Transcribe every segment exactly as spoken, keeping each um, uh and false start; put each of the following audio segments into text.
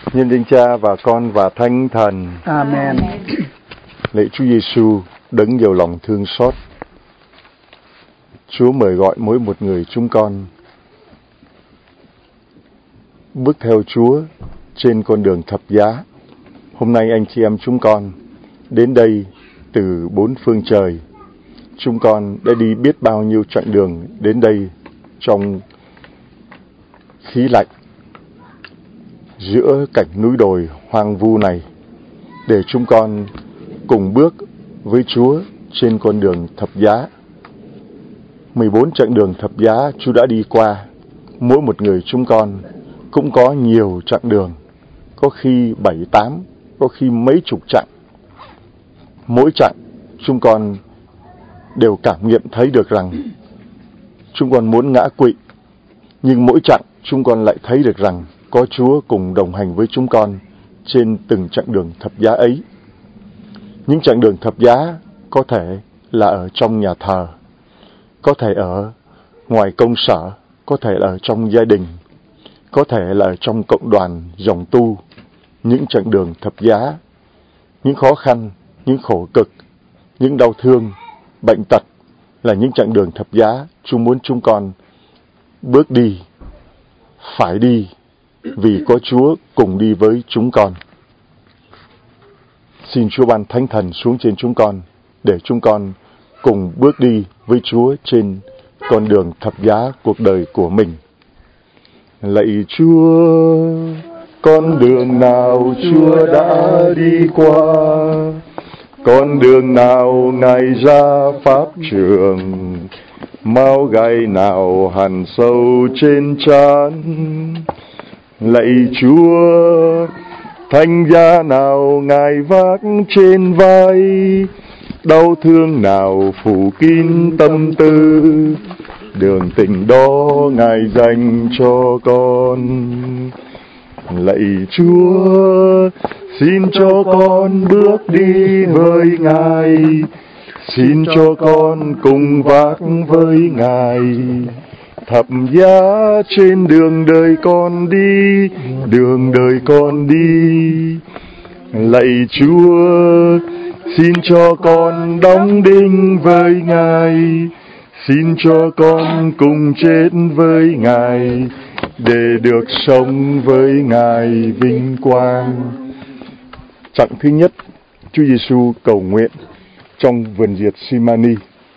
Nhân danh Cha và Con và Thánh Thần. Amen. Lạy Chúa Giêsu đấng nhiều lòng thương xót, Chúa mời gọi mỗi một người chúng con bước theo Chúa trên con đường thập giá. Hôm nay anh chị em chúng con đến đây từ bốn phương trời. Chúng con đã đi biết bao nhiêu chặng đường đến đây trong khí lạnh giữa cảnh núi đồi hoang vu này, để chúng con cùng bước với Chúa trên con đường thập giá. mười bốn chặng đường thập giá Chúa đã đi qua. Mỗi một người chúng con cũng có nhiều chặng đường, có khi bảy, tám, có khi mấy chục chặng. Mỗi chặng chúng con đều cảm nghiệm thấy được rằng chúng con muốn ngã quỵ, nhưng mỗi chặng chúng con lại thấy được rằng có Chúa cùng đồng hành với chúng con trên từng chặng đường thập giá ấy. Những chặng đường thập giá có thể là ở trong nhà thờ, có thể ở ngoài công sở, có thể là ở trong gia đình, có thể là ở trong cộng đoàn dòng tu. Những chặng đường thập giá, những khó khăn, những khổ cực, những đau thương, bệnh tật là những chặng đường thập giá Chúa muốn chúng con bước đi, phải đi, vì có Chúa cùng đi với chúng con. Xin Chúa ban Thánh Thần xuống trên chúng con, để chúng con cùng bước đi với Chúa trên con đường thập giá cuộc đời của mình. Lạy Chúa, con đường nào Chúa đã đi qua, con đường nào Ngài ra pháp trường, máu gai nào hằn sâu trên trán. Lạy Chúa, thánh giá nào Ngài vác trên vai, đau thương nào phủ kín tâm tư, đường tình đó Ngài dành cho con. Lạy Chúa, xin cho con bước đi với Ngài, xin cho con cùng vác với Ngài thập giá trên đường đời con đi, đường đời con đi. Lạy Chúa, xin cho con đóng đinh với Ngài, xin cho con cùng chết với Ngài, để được sống với Ngài vinh quang. Chặng thứ nhất, Chúa Giêsu cầu nguyện trong vườn diệt Simani.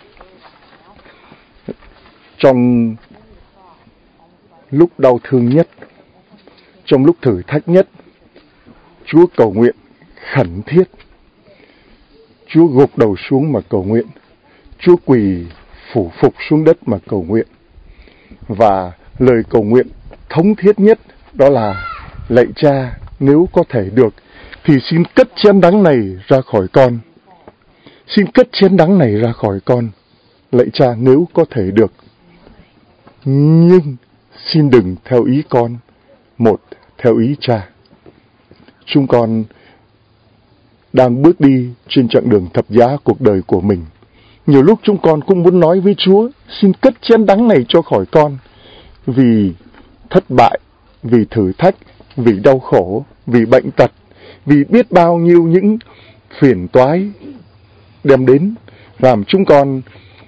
Trong lúc đau thương nhất, trong lúc thử thách nhất, Chúa cầu nguyện khẩn thiết. Chúa gục đầu xuống mà cầu nguyện. Chúa quỳ phủ phục xuống đất mà cầu nguyện. Và lời cầu nguyện thống thiết nhất đó là: lạy Cha, nếu có thể được thì xin cất chén đắng này ra khỏi con. Xin cất chén đắng này ra khỏi con. Lạy Cha, nếu có thể được. Nhưng xin đừng theo ý con, một theo ý Cha. Chúng con đang bước đi trên chặng đường thập giá cuộc đời của mình. Nhiều lúc chúng con cũng muốn nói với Chúa: xin cất chén đắng này cho khỏi con. Vì thất bại, vì thử thách, vì đau khổ, vì bệnh tật, vì biết bao nhiêu những phiền toái đem đến, làm chúng con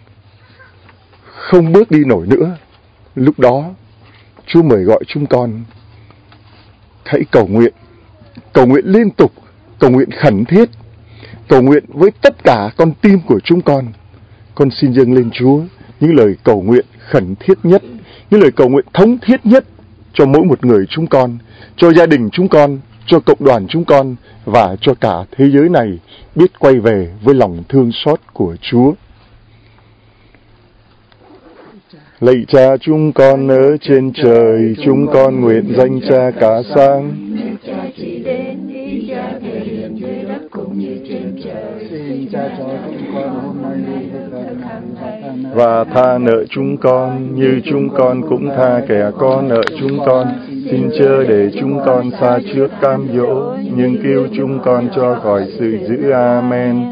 không bước đi nổi nữa. Lúc đó Chúa mời gọi chúng con hãy cầu nguyện, cầu nguyện liên tục, cầu nguyện khẩn thiết, cầu nguyện với tất cả con tim của chúng con. Con xin dâng lên Chúa những lời cầu nguyện khẩn thiết nhất, những lời cầu nguyện thống thiết nhất cho mỗi một người chúng con, cho gia đình chúng con, cho cộng đoàn chúng con và cho cả thế giới này biết quay về với lòng thương xót của Chúa. Lạy Cha chúng con ở trên trời, chúng con nguyện danh Cha cả sáng. Cha chỉ đến, ý Cha thể hiện dưới đất cũng như trên trời. Xin Cha cho chúng con hôm nay thức ăn hàng ngày, và tha nợ chúng con như chúng con cũng tha kẻ có nợ chúng con. Xin chớ để chúng con xa trước cám dỗ, nhưng cứu chúng con cho khỏi sự dữ. Amen. Kính mừng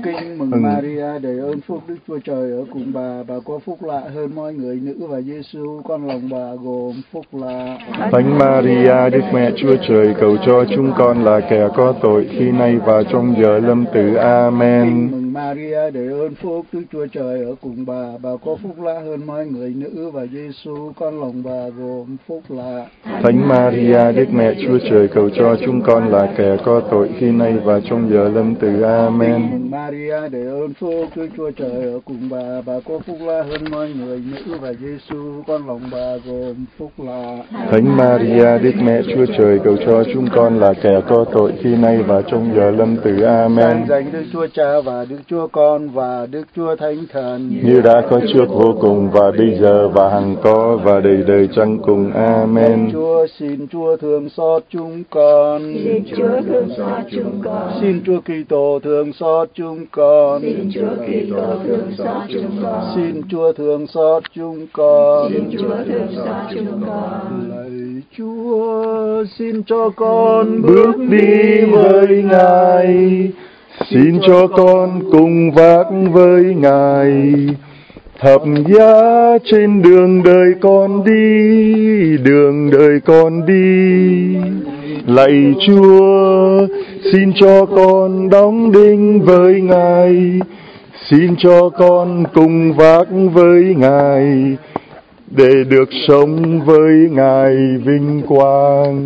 Mừng Maria đầy ơn phúc, Đức Chúa Trời ở cùng bà, bà có phúc lạ hơn mọi người nữ, và Giêsu con lòng bà gồm phúc lạ. Thánh Maria, Đức Mẹ Chúa Trời, cầu cho chúng con là kẻ có tội khi nay và trong giờ lâm tử. Amen. Mừng Maria đầy ơn phúc, Đức Chúa Trời ở cùng bà, bà có phúc lạ hơn mọi người nữ, và Giêsu con lòng bà gồm phúc lạ. Thánh Maria, Đức Mẹ Chúa Trời, cầu cho chúng con là kẻ có tội khi nay và trong giờ lâm tử. Amen. Mừng Maria đầy ơn phúc, Đức Chúa Trời ở cùng bà, bà có phúc lạ hơn mọi người nữ, và Giêsu con lòng bà gồm phúc lạ. Thánh Maria, Đức Mẹ Chúa Trời, cầu cho chúng con là kẻ có tội khi nay và trong giờ lâm tử. Amen. Danh Đức Chúa Cha và Đức Chúa Con và Đức Chúa Thánh Thần, như đã có trước vô cùng và bây giờ và hằng có và đời đời chẳng cùng. Amen. Chúa xin Chúa thương xót chúng con. Xin Chúa thương xót chúng con. Xin Chúa Kitô thương xót chúng con. Xin Chúa Kitô thương xót chúng con. Xin Chúa thương xót chúng con. Xin Chúa thương xót chúng con. Lạy Chúa, xin cho con Bước đi với Ngài, xin cho con cùng vác với Ngài thập giá trên đường đời con đi, đường đời con đi. Lạy Chúa, xin cho con đóng đinh với Ngài, xin cho con cùng vác với Ngài để được sống với Ngài vinh quang.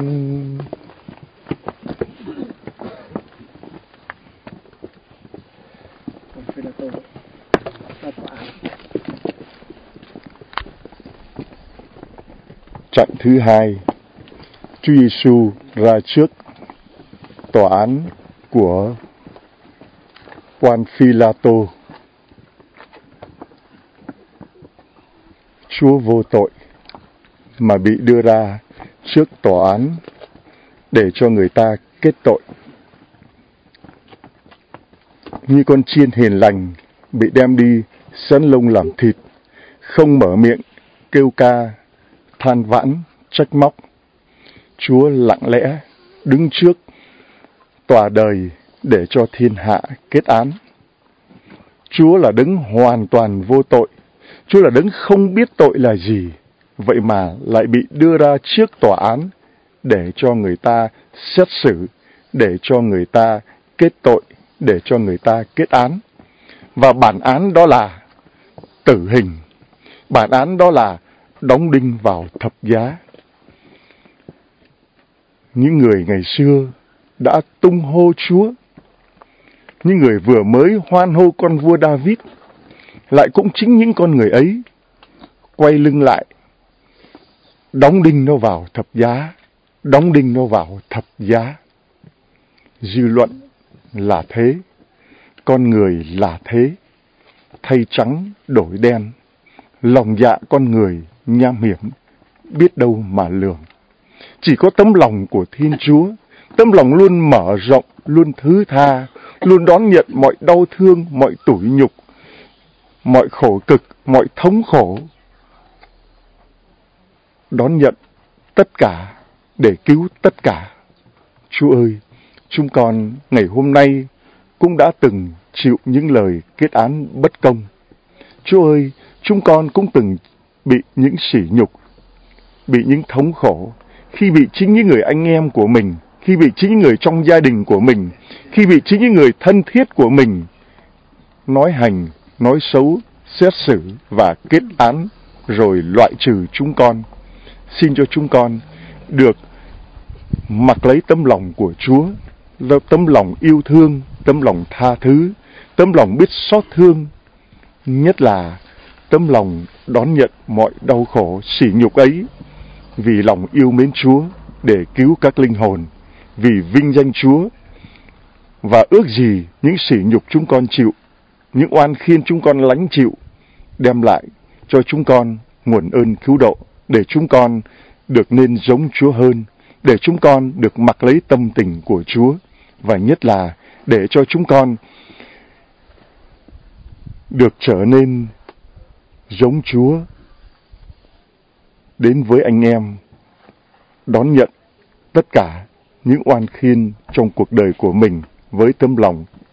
Chặng thứ hai, Chúa Giêsu ra trước tòa án của quan Phi-la-tô. Chúa vô tội mà bị đưa ra trước tòa án để cho người ta kết tội. Như con chiên hiền lành bị đem đi sắn lông làm thịt, không mở miệng kêu ca than vãn trách móc, Chúa lặng lẽ đứng trước tòa đời để cho thiên hạ kết án. Chúa là đấng hoàn toàn vô tội, Chúa là đấng không biết tội là gì, vậy mà lại bị đưa ra trước tòa án để cho người ta xét xử, để cho người ta kết tội, để cho người ta kết án. Và bản án đó là tử hình, bản án đó là đóng đinh vào thập giá. Những người ngày xưa đã tung hô Chúa, những người vừa mới hoan hô con vua David, lại cũng chính những con người ấy quay lưng lại, đóng đinh nó vào thập giá, đóng đinh nó vào thập giá. Dư luận là thế, con người là thế, thay trắng đổi đen, lòng dạ con người nham hiểm, biết đâu mà lường. Chỉ có tấm lòng của Thiên Chúa, tấm lòng luôn mở rộng, luôn thứ tha, luôn đón nhận mọi đau thương, mọi tủi nhục, mọi khổ cực, mọi thống khổ, đón nhận tất cả để cứu tất cả. Chúa ơi, chúng con ngày hôm nay cũng đã từng chịu những lời kết án bất công. Chúa ơi, chúng con cũng từng bị những sỉ nhục, bị những thống khổ, khi bị chính những người anh em của mình, khi bị chính những người trong gia đình của mình, khi bị chính những người thân thiết của mình nói hành, nói xấu, xét xử và kết án rồi loại trừ chúng con. Xin cho chúng con được mặc lấy tấm lòng của Chúa, tấm lòng yêu thương, tấm lòng tha thứ, tấm lòng biết xót thương, nhất là tấm lòng đón nhận mọi đau khổ, sỉ nhục ấy, vì lòng yêu mến Chúa để cứu các linh hồn, vì vinh danh Chúa. Và ước gì những sỉ nhục chúng con chịu, những oan khiên chúng con lãnh chịu, đem lại cho chúng con nguồn ơn cứu độ, để chúng con được nên giống Chúa hơn, để chúng con được mặc lấy tâm tình của Chúa, và nhất là để cho chúng con được trở nên giống Chúa đến với anh em, đón nhận tất cả những oan khiên trong cuộc đời của mình với tấm lòng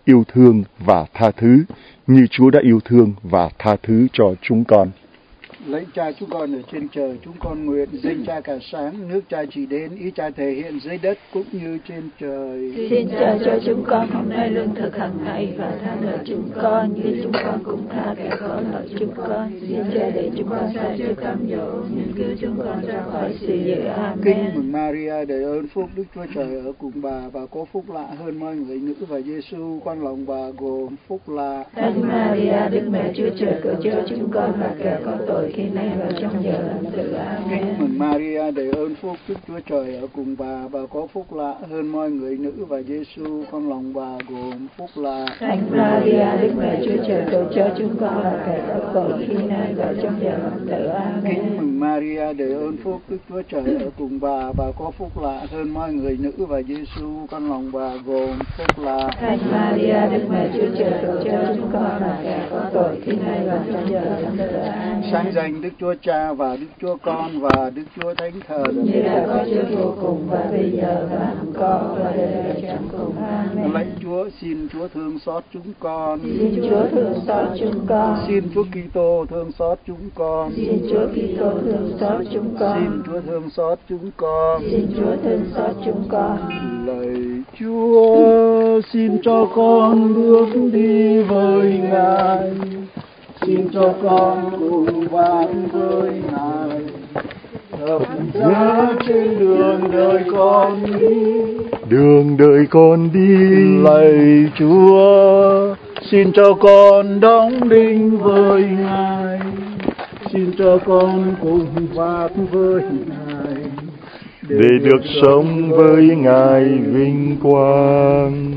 yêu thương và tha thứ như Chúa đã yêu thương và tha thứ cho chúng con. Lạy Cha chúng con ở trên trời, chúng con nguyện danh Cha cả sáng, nước Cha chỉ đến, ý Cha thể hiện dưới đất cũng như trên trời. Xin Cha cho chúng con hôm nay lương thực hàng ngày và tha nợ chúng con như chúng con cũng tha kẻ có nợ chúng con. Xin Cha để chúng con sa trước cám dỗ, nhưng cứu chúng con ra khỏi sự dữ. Amen. Kinh mừng Maria, đầy ơn phúc, Đức Chúa Trời ở cùng bà, và có phúc lạ hơn mọi người nữ, và Giêsu con lòng bà gồm phúc lạ. Thánh Maria, Đức Mẹ Chúa Trời, cầu cho chúng con là kẻ có tội khi nay và trong giờ lâm tử. Amen. Kinh mừng Maria, đầy ơn phúc, Đức Chúa Trời ở cùng bà, và có phúc lạ hơn mọi người nữ, và Giêsu con lòng bà gồm phúc lạ. Thánh Maria, Đức Mẹ Chúa Trời, cầu cho chúng con là kẻ có tội khi nay và trong giờ lâm tử. Amen. Kính mừng Maria, đầy ơn phúc, Đức Chúa Trời ở cùng bà, và có phúc lạ hơn mọi người nữ, và Giêsu con lòng bà gồm phúc lạ. Thánh Maria, Đức Mẹ Chúa Trời, cầu cho chúng con là kẻ có tội khi nay và trong giờ lâm tử. Amen. Sáng danh Đức Chúa Cha và Đức Chúa Con và Đức Chúa Thánh Thần, như đã có trước vô cùng và bây giờ và hằng có và đời đời chẳng cùng. Amen. lạy Chúa, xin Chúa thương xót chúng con. Xin Chúa thương xót chúng con. Xin Chúa Kitô thương xót chúng con. Xin Chúa Kitô thương xót chúng con. Xin Chúa thương xót chúng con. Xin Chúa thương xót chúng con. Lạy Chúa, xin cho con bước đi với Ngài. Xin cho con cùng vang với Ngài. Thập giá trên đường đời con đi. Đường đời con đi. Lạy Chúa, xin cho con đóng đinh với Ngài. Xin cho con cùng vang với Ngài. Để được sống với Ngài vinh quang.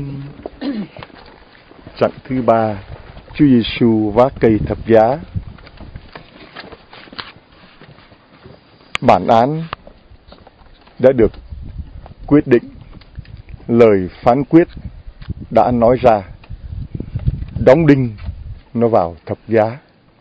Chặng thứ ba, Chúa Giêsu vác cây thập giá. Bản án đã được quyết định, lời phán quyết đã nói ra, đóng đinh nó vào thập giá.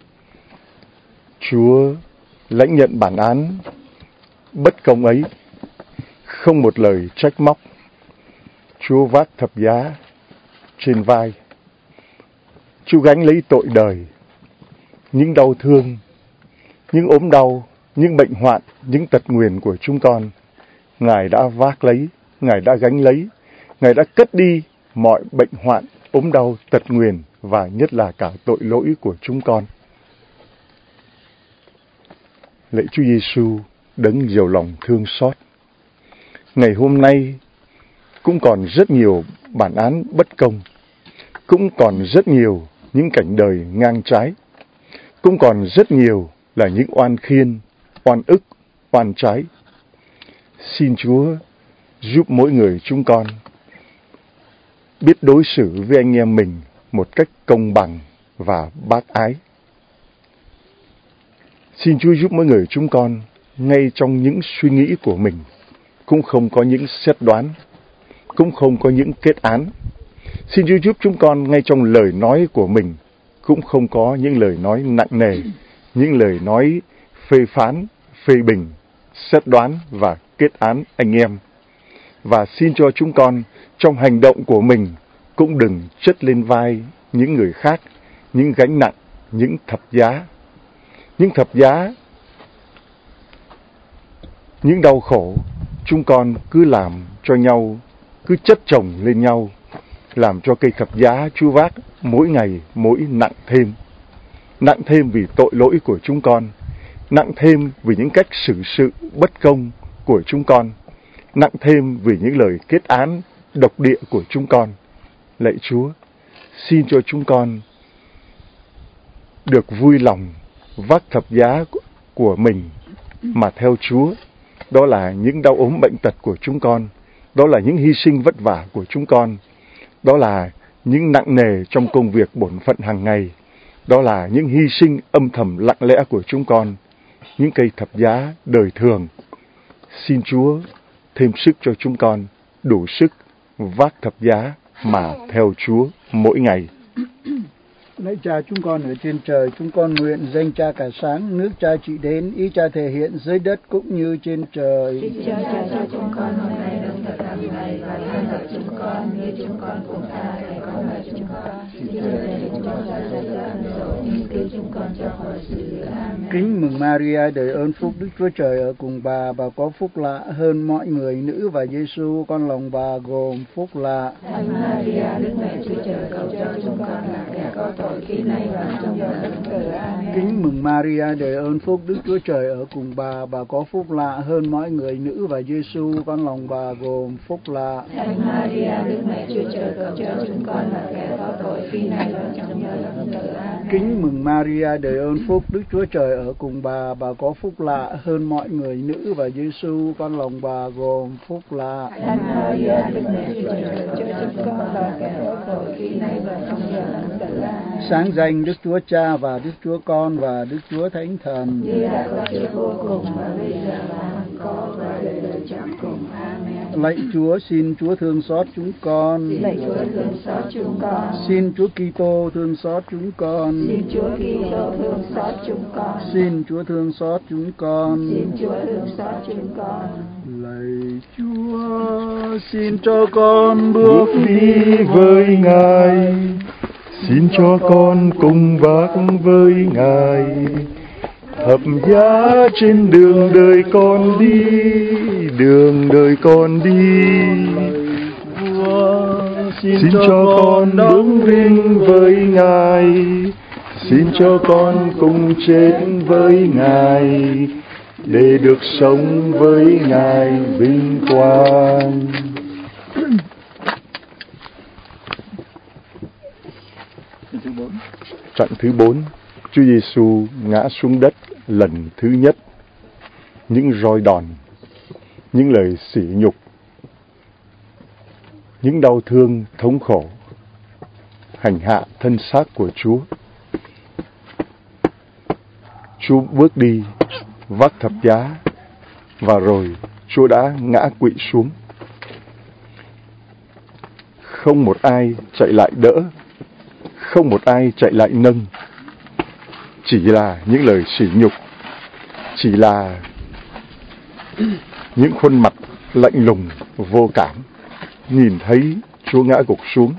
Chúa lãnh nhận bản án bất công ấy, không một lời trách móc. Chúa vác thập giá trên vai. Chúa gánh lấy tội đời, những đau thương, những ốm đau, những bệnh hoạn, những tật nguyền của chúng con. Ngài đã vác lấy, Ngài đã gánh lấy, Ngài đã cất đi mọi bệnh hoạn, ốm đau, tật nguyền và nhất là cả tội lỗi của chúng con. Lạy Chúa Giêsu, đấng giàu lòng thương xót. Ngày hôm nay cũng còn rất nhiều bản án bất công, cũng còn rất nhiều những cảnh đời ngang trái, cũng còn rất nhiều là những oan khiên, oan ức, oan trái. Xin Chúa giúp mỗi người chúng con biết đối xử với anh em mình một cách công bằng và bác ái. Xin Chúa giúp mỗi người chúng con ngay trong những suy nghĩ của mình cũng không có những xét đoán, cũng không có những kết án. Xin Chúa giúp chúng con ngay trong lời nói của mình cũng không có những lời nói nặng nề, những lời nói phê phán, phê bình, xét đoán và kết án anh em. Và xin cho chúng con trong hành động của mình cũng đừng chất lên vai những người khác những gánh nặng, những thập giá, những thập giá, những đau khổ. Chúng con cứ làm cho nhau, cứ chất chồng lên nhau, làm cho cây thập giá Chúa vác mỗi ngày mỗi nặng thêm. Nặng thêm vì tội lỗi của chúng con, nặng thêm vì những cách xử sự bất công của chúng con, nặng thêm vì những lời kết án độc địa của chúng con. Lạy Chúa, xin cho chúng con được vui lòng vác thập giá của mình mà theo Chúa. Đó là những đau ốm bệnh tật của chúng con, đó là những hy sinh vất vả của chúng con, đó là những nặng nề trong công việc bổn phận hàng ngày, đó là những hy sinh âm thầm lặng lẽ của chúng con, những cây thập giá đời thường. Xin Chúa thêm sức cho chúng con, đủ sức vác thập giá mà theo Chúa mỗi ngày. Lạy Cha chúng con ở trên trời, chúng con nguyện danh Cha cả sáng, nước Cha trị đến, ý Cha thể hiện dưới đất cũng như trên trời. Xin cho Cha cho chúng con hôm nay lương thực hàng ngày và tha tội chúng con như chúng con cũng tha kẻ có lỗi chúng con. Xin chớ để chúng con xa trước cám dỗ, nhưng cứu chúng con ra khỏi sự dữ. Amen. Kính mừng Maria, đầy ơn phúc, Đức Chúa Trời ở cùng bà, bà có phúc lạ hơn mọi người nữ, và Giêsu con lòng bà gồm phúc lạ. Thánh Maria, Đức Mẹ Chúa Trời, cầu cho chúng con là kẻ có tội khi nay và trong giờ lâm tử. Amen. Kính mừng Maria, đầy ơn phúc, Đức Chúa Trời ở cùng bà, bà có phúc lạ hơn mọi người nữ, và Giêsu con lòng bà gồm phúc lạ. Thánh Maria, Đức Mẹ Chúa Trời, cầu cho chúng con là kẻ có tội khi nay và trong giờ lâm tử. Amen. Kính mừng Maria, đầy ơn phúc, Đức Chúa Trời ở cùng bà, bà có phúc lạ hơn mọi người nữ, và Giêsu con lòng bà gồm phúc lạ. Thánh Maria, Đức Mẹ Chúa Trời, cầu cho chúng con là kẻ có tội khi nay và trong giờ lâm tử. Amen. Sáng danh Đức Chúa Cha và Đức Chúa Con và Đức Chúa Thánh Thần, như đã có trước vô cùng và bây giờ là hằng có và đời đời chẳng cùng. Amen. lạy Chúa, xin Chúa thương xót chúng con. Lạy Chúa thương xót chúng con. Xin Chúa Kitô thương xót chúng con. Xin Chúa Kitô thương xót chúng con. Xin Chúa thương xót chúng con. Xin Chúa thương xót chúng con. Lạy Chúa, xin cho con bước đi với Ngài, xin cho con cùng vác với Ngài, thập giá trên đường đời con đi, đường đời con đi. Xin, xin cho con đứng vinh với Ngài, xin cho con cùng chết với Ngài, để được sống với Ngài vinh quang. Trận thứ bốn, Chúa Giêsu ngã xuống đất lần thứ nhất. Những roi đòn, những lời sỉ nhục, những đau thương thống khổ hành hạ thân xác của Chúa. Chúa bước đi vác thập giá, và rồi Chúa đã ngã quỵ xuống. Không một ai chạy lại đỡ, không một ai chạy lại nâng. Chỉ là những lời sỉ nhục, chỉ là những khuôn mặt lạnh lùng vô cảm nhìn thấy Chúa ngã gục xuống.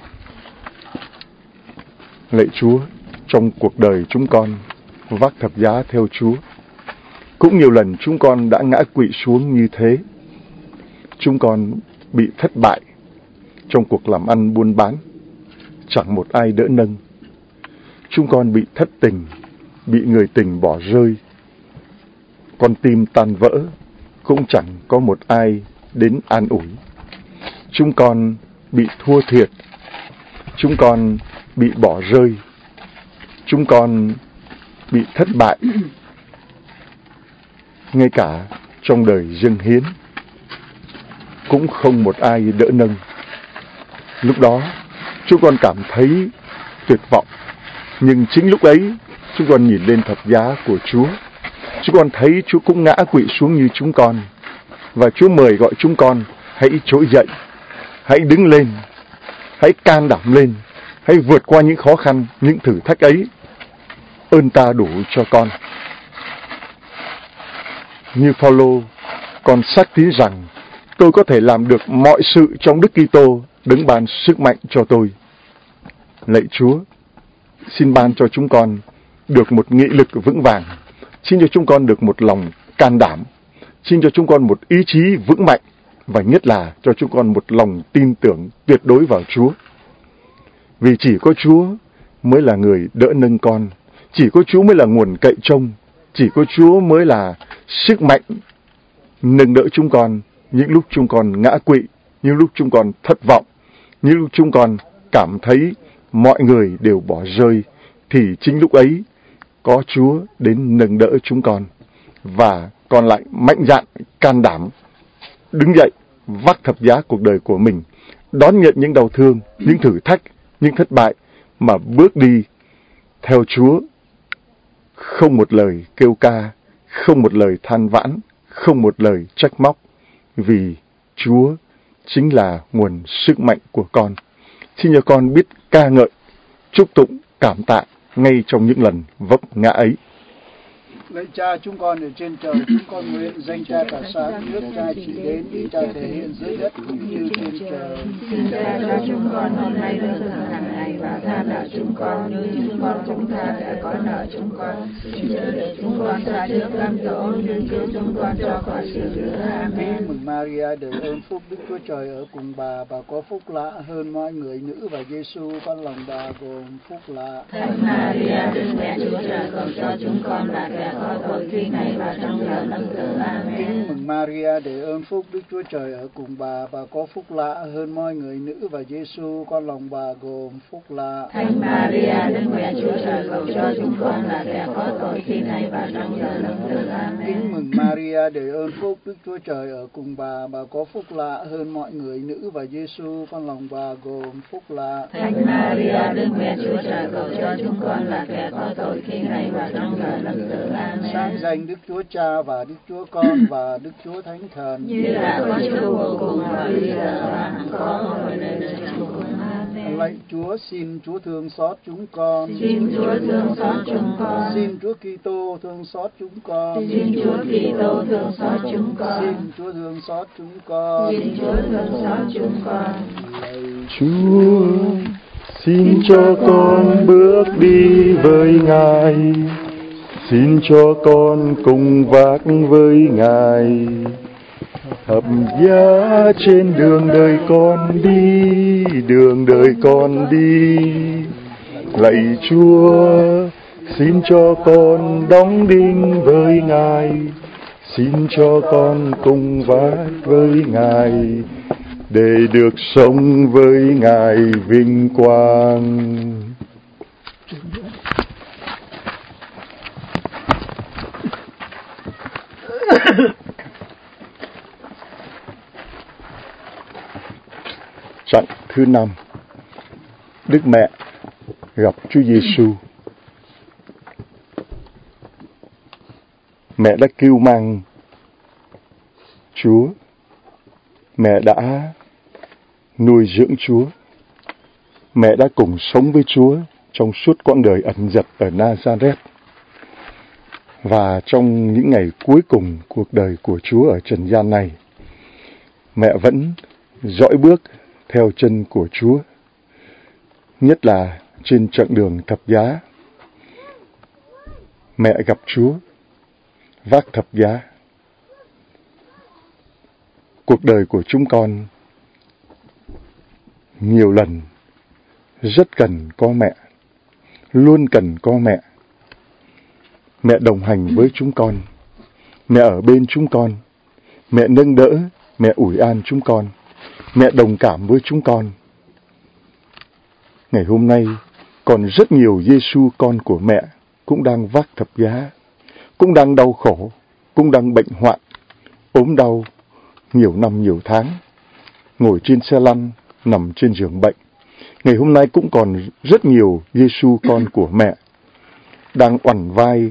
Lạy Chúa, trong cuộc đời chúng con vác thập giá theo Chúa, cũng nhiều lần chúng con đã ngã quỵ xuống như thế. Chúng con bị thất bại trong cuộc làm ăn buôn bán, chẳng một ai đỡ nâng. Chúng con bị thất tình, bị người tình bỏ rơi. Con tim tan vỡ, cũng chẳng có một ai đến an ủi. Chúng con bị thua thiệt, chúng con bị bỏ rơi, chúng con bị thất bại, ngay cả trong đời dâng hiến cũng không một ai đỡ nâng. Lúc đó chúng con cảm thấy tuyệt vọng, nhưng chính lúc ấy chúng con nhìn lên thập giá của Chúa. Chúng con thấy Chúa cũng ngã quỵ xuống như chúng con, và Chúa mời gọi chúng con hãy trỗi dậy, hãy đứng lên, hãy can đảm lên, hãy vượt qua những khó khăn, những thử thách ấy. Ơn ta đủ cho con. Như Phaolô, con xác tín rằng tôi có thể làm được mọi sự trong Đức Kitô đấng ban sức mạnh cho tôi. Lạy Chúa, xin ban cho chúng con được một nghị lực vững vàng, xin cho chúng con được một lòng can đảm, xin cho chúng con một ý chí vững mạnh, và nhất là cho chúng con một lòng tin tưởng tuyệt đối vào Chúa. Vì chỉ có Chúa mới là người đỡ nâng con, chỉ có Chúa mới là nguồn cậy trông, chỉ có Chúa mới là sức mạnh nâng đỡ chúng con những lúc chúng con ngã quỵ, những lúc chúng con thất vọng, những lúc chúng con cảm thấy mọi người đều bỏ rơi, thì chính lúc ấy có Chúa đến nâng đỡ chúng con, và con lại mạnh dạn, can đảm đứng dậy, vác thập giá cuộc đời của mình, đón nhận những đau thương, những thử thách, những thất bại, mà bước đi theo Chúa, không một lời kêu ca, không một lời than vãn, không một lời trách móc, vì Chúa chính là nguồn sức mạnh của con. Xin cho con biết ca ngợi, chúc tụng, cảm tạ ngay trong những lần vấp ngã ấy. Lạy Cha chúng con ở trên trời, chúng con nguyện danh Cha tỏa sáng, nước Cha chỉ đến, ý Cha thể hiện dưới đất cũng như trên trời. Xin Cha cho chúng con hôm nay lương thực hàng ngày và tha nợ chúng con như chúng con cũng tha kẻ có nợ chúng con. Xin chớ để chúng con xa trước cám dỗ, nhưng cứu chúng con ra khỏi sự dữ. Amen. Mừng Maria, đầy ơn phúc, Đức Chúa Trời ở cùng bà, bà có phúc lạ hơn mọi người nữ, và Giêsu con lòng bà gồm phúc lạ. Thánh Maria, Đức Mẹ Chúa Trời, cầu cho chúng con là kẻ có tội khi này và trong giờ lâm tử. Amen. Mừng Maria, đầy ơn phúc, Đức Chúa Trời ở cùng bà, bà có phúc lạ hơn mọi người nữ, và Giêsu con lòng bà gồm phúc lạ. Thánh Maria, Đức Mẹ Chúa Trời, cầu cho chúng con là kẻ có tội khi này và trong giờ lâm tử. Amen. Mừng Maria, đầy ơn phúc, Đức Chúa Trời ở cùng bà, bà có phúc lạ hơn mọi người nữ, và Giêsu con lòng bà gồm phúc lạ. Thánh Maria, Đức Mẹ Chúa Trời, cầu cho chúng con là kẻ có tội khi này và trong giờ lâm tử. Amen. Sáng danh Đức Chúa Cha và Đức Chúa Con và Đức Chúa Thánh Thần, như đã có trước vô cùng và bây giờ và hằng có hồi này đến chúng con. Amen. Lạy Chúa, xin Chúa thương xót chúng con. Xin Chúa thương xót chúng con. Xin Chúa Kitô thương xót chúng con. Xin Chúa Kitô thương xót chúng con. Xin Chúa thương xót chúng con. Xin Chúa thương xót chúng con. Lạy Chúa, xin cho con bước đi với Ngài, xin cho con cùng vác với Ngài, thập giá trên đường đời con đi, đường đời con đi. Lạy Chúa, xin cho con đóng đinh với Ngài, xin cho con cùng vác với Ngài, để được sống với Ngài vinh quang. Chặng thứ năm, Đức Mẹ gặp Chúa Giêsu. Mẹ đã kêu mang Chúa, mẹ đã nuôi dưỡng Chúa, mẹ đã cùng sống với Chúa trong suốt quãng đời ẩn dật ở Nazareth. Và trong những ngày cuối cùng cuộc đời của Chúa ở trần gian này, mẹ vẫn dõi bước theo chân của Chúa, nhất là trên chặng đường thập giá. Mẹ gặp Chúa, vác thập giá. Cuộc đời của chúng con nhiều lần rất cần có mẹ, luôn cần có mẹ. Mẹ đồng hành với chúng con, mẹ ở bên chúng con, mẹ nâng đỡ, mẹ ủi an chúng con, mẹ đồng cảm với chúng con. Ngày hôm nay, còn rất nhiều Giêsu con của mẹ cũng đang vác thập giá, cũng đang đau khổ, cũng đang bệnh hoạn, ốm đau nhiều năm nhiều tháng, ngồi trên xe lăn, nằm trên giường bệnh. Ngày hôm nay cũng còn rất nhiều Giêsu con của mẹ đang oằn vai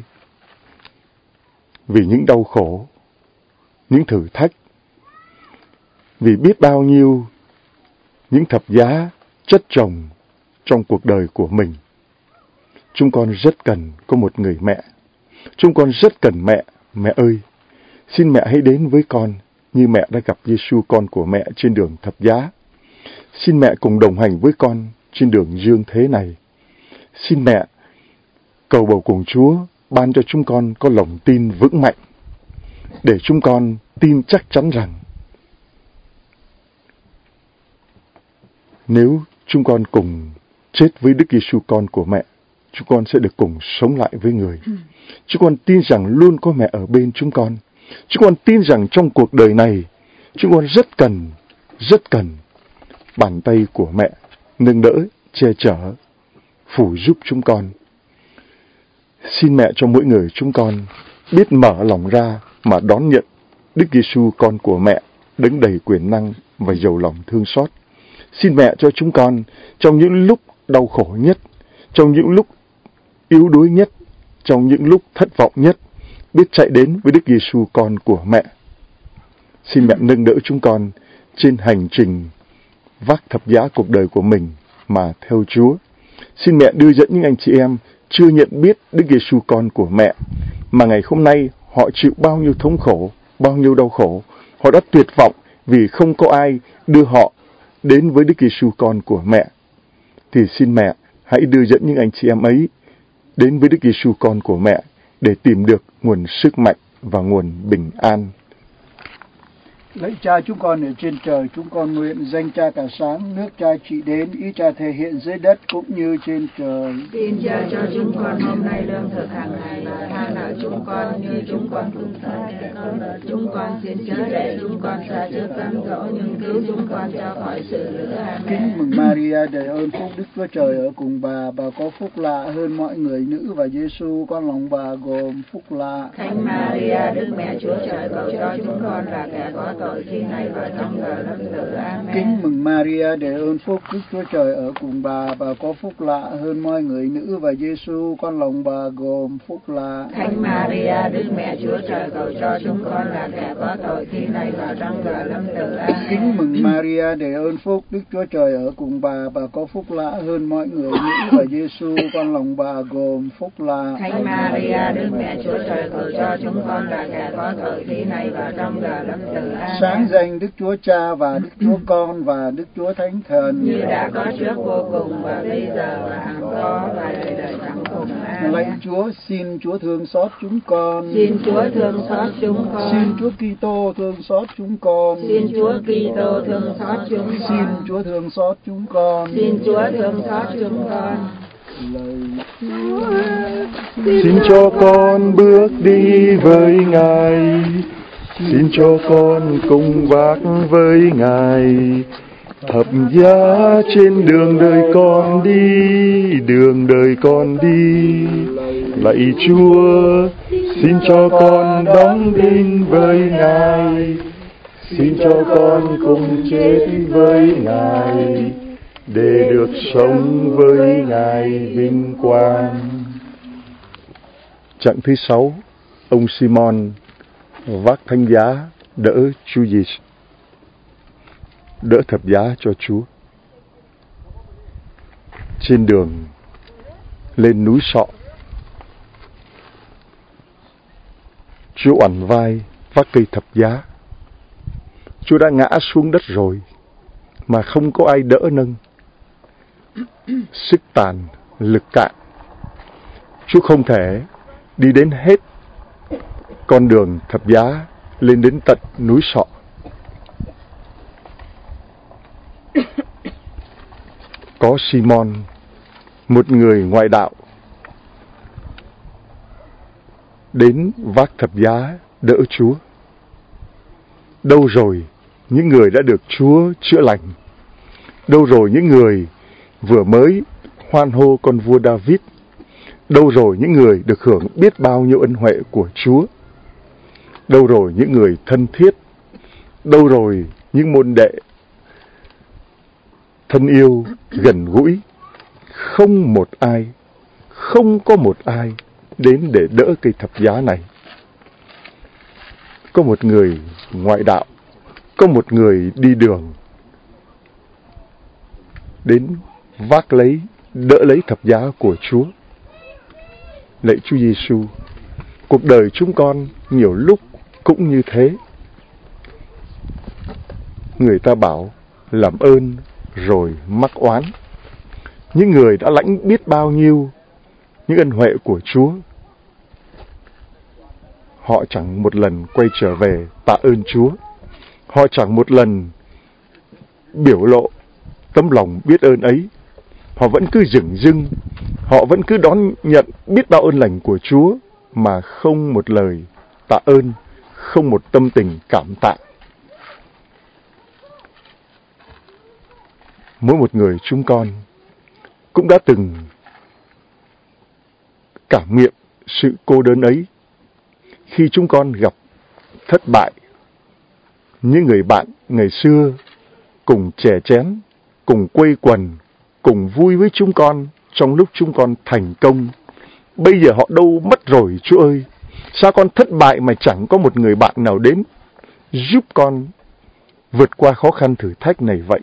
vì những đau khổ, những thử thách, vì biết bao nhiêu những thập giá chất chồng trong cuộc đời của mình. Chúng con rất cần có một người mẹ. Chúng con rất cần mẹ. Mẹ ơi, xin mẹ hãy đến với con như mẹ đã gặp Giêsu con của mẹ trên đường thập giá. Xin mẹ cùng đồng hành với con trên đường dương thế này. Xin mẹ cầu bầu cùng Chúa ban cho chúng con có lòng tin vững mạnh, để chúng con tin chắc chắn rằng nếu chúng con cùng chết với Đức Giêsu con của mẹ, chúng con sẽ được cùng sống lại với người. Chúng con tin rằng luôn có mẹ ở bên chúng con. Chúng con tin rằng trong cuộc đời này, chúng con rất cần, rất cần bàn tay của mẹ nâng đỡ, che chở, phủ giúp chúng con. Xin mẹ cho mỗi người chúng con biết mở lòng ra mà đón nhận Đức Giêsu con của mẹ, đấng đầy quyền năng và giàu lòng thương xót. Xin mẹ cho chúng con trong những lúc đau khổ nhất, trong những lúc yếu đuối nhất, trong những lúc thất vọng nhất, biết chạy đến với Đức Giêsu con của mẹ. Xin mẹ nâng đỡ chúng con trên hành trình vác thập giá cuộc đời của mình mà theo Chúa. Xin mẹ đưa dẫn những anh chị em chưa nhận biết Đức Giêsu con của mẹ mà ngày hôm nay họ chịu bao nhiêu thống khổ, bao nhiêu đau khổ. Họ đã tuyệt vọng vì không có ai đưa họ đến với Đức Giêsu con của mẹ. Thì xin mẹ hãy đưa dẫn những anh chị em ấy đến với Đức Giêsu con của mẹ để tìm được nguồn sức mạnh và nguồn bình an. Lạy Cha chúng con ở trên trời, chúng con nguyện danh Cha cả sáng, nước Cha trị đến, ý Cha thể hiện dưới đất cũng như trên trời. Xin Cha cho chúng con hôm nay lương thực hàng ngày và tha nợ chúng con như chúng con cũng tha kẻ có nợ chúng con. Xin chớ để chúng con xa trước cám dỗ, nhưng cứu chúng con ra khỏi sự lửa. Amen. Kính mừng Maria, đầy ơn phúc, Đức Chúa Trời ở cùng bà, bà có phúc lạ hơn mọi người nữ, và Giêsu con lòng bà gồm phúc lạ. Thánh Maria, Đức Mẹ Chúa Trời, cầu cho chúng con là kẻ có tội khi này và trong giờ lâm tử. Amen. Kính mừng Maria, đầy ơn phúc, Đức Chúa Trời ở cùng bà, bà có phúc lạ hơn mọi người nữ, và Giêsu con lòng bà gồm phúc lạ. Thánh Maria, Đức Mẹ Chúa Trời, cầu cho chúng con là kẻ có tội khi này và trong giờ lâm tử. Amen. Kính mừng Maria, đầy ơn phúc, Đức Chúa Trời ở cùng bà, bà có phúc lạ hơn mọi người nữ, và Giêsu con lòng bà gồm phúc lạ. Thánh Maria, Đức Mẹ Chúa Trời, cầu cho chúng con là kẻ có tội khi này và trong giờ lâm tử. Amen. Sáng danh Đức Chúa Cha và Đức Chúa Con và Đức Chúa Thánh Thần, như đã có trước vô cùng và bây giờ và hằng có và đời đời chẳng cùng. Amen. lạy Chúa, xin Chúa thương xót chúng con. Xin Chúa thương xót chúng con. Xin Chúa Kitô thương xót chúng con. Xin Chúa Kitô thương xót chúng con. Xin Chúa thương xót chúng con. Xin Chúa thương xót chúng con. Lạy Chúa, Xin cho con bước đi với Ngài, xin cho con cùng vác với Ngài thập giá trên đường đời con đi, đường đời con đi. Lạy Chúa, xin cho con đóng đinh với Ngài, xin cho con cùng chết với Ngài, để được sống với Ngài vinh quang. Chặng thứ sáu, ông Simon vác thánh giá đỡ Chúa Giêsu, đỡ thập giá cho Chúa. Trên đường lên núi Sọ, Chúa oằn vai vác cây thập giá. Chúa đã ngã xuống đất rồi mà không có ai đỡ nâng. Sức tàn, lực cạn, Chúa không thể đi đến hết con đường thập giá lên đến tận núi Sọ. Có Simon, một người ngoại đạo, đến vác thập giá đỡ Chúa. Đâu rồi những người đã được Chúa chữa lành? Đâu rồi những người vừa mới hoan hô con vua David? Đâu rồi những người được hưởng biết bao nhiêu ân huệ của Chúa? Đâu rồi những người thân thiết? Đâu rồi những môn đệ thân yêu, gần gũi? Không một ai, không có một ai đến để đỡ cây thập giá này. Có một người ngoại đạo, có một người đi đường đến vác lấy, đỡ lấy thập giá của Chúa. Lạy Chúa Giêsu, cuộc đời chúng con nhiều lúc cũng như thế. Người ta bảo làm ơn rồi mắc oán. Những người đã lãnh biết bao nhiêu những ân huệ của Chúa, họ chẳng một lần quay trở về tạ ơn Chúa. Họ chẳng một lần biểu lộ tấm lòng biết ơn ấy. Họ vẫn cứ dửng dưng, họ vẫn cứ đón nhận biết bao ơn lành của Chúa mà không một lời tạ ơn, không một tâm tình cảm tạ. Mỗi một người chúng con cũng đã từng cảm nghiệm sự cô đơn ấy khi chúng con gặp thất bại. Những người bạn ngày xưa cùng chè chén, cùng quây quần, cùng vui với chúng con trong lúc chúng con thành công, bây giờ họ đâu mất rồi Chúa ơi. Sao con thất bại mà chẳng có một người bạn nào đến giúp con vượt qua khó khăn thử thách này vậy?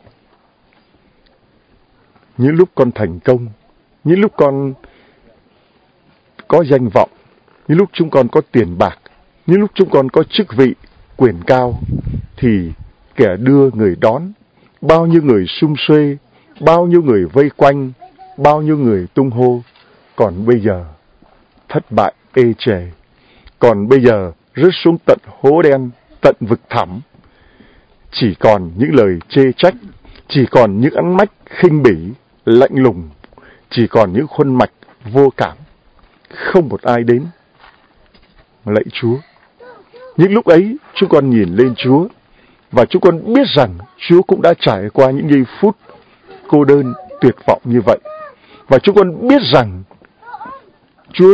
Những lúc con thành công, những lúc con có danh vọng, những lúc chúng con có tiền bạc, những lúc chúng con có chức vị, quyền cao, thì kẻ đưa người đón, bao nhiêu người sum suê, bao nhiêu người vây quanh, bao nhiêu người tung hô. Còn bây giờ, thất bại ê chề. Còn bây giờ, rớt xuống tận hố đen, tận vực thẳm. Chỉ còn những lời chê trách, chỉ còn những ánh mắt khinh bỉ, lạnh lùng, chỉ còn những khuôn mặt vô cảm. Không một ai đến. Lạy Chúa, những lúc ấy chúng con nhìn lên Chúa, và chúng con biết rằng Chúa cũng đã trải qua những giây phút cô đơn, tuyệt vọng như vậy. Và chúng con biết rằng Chúa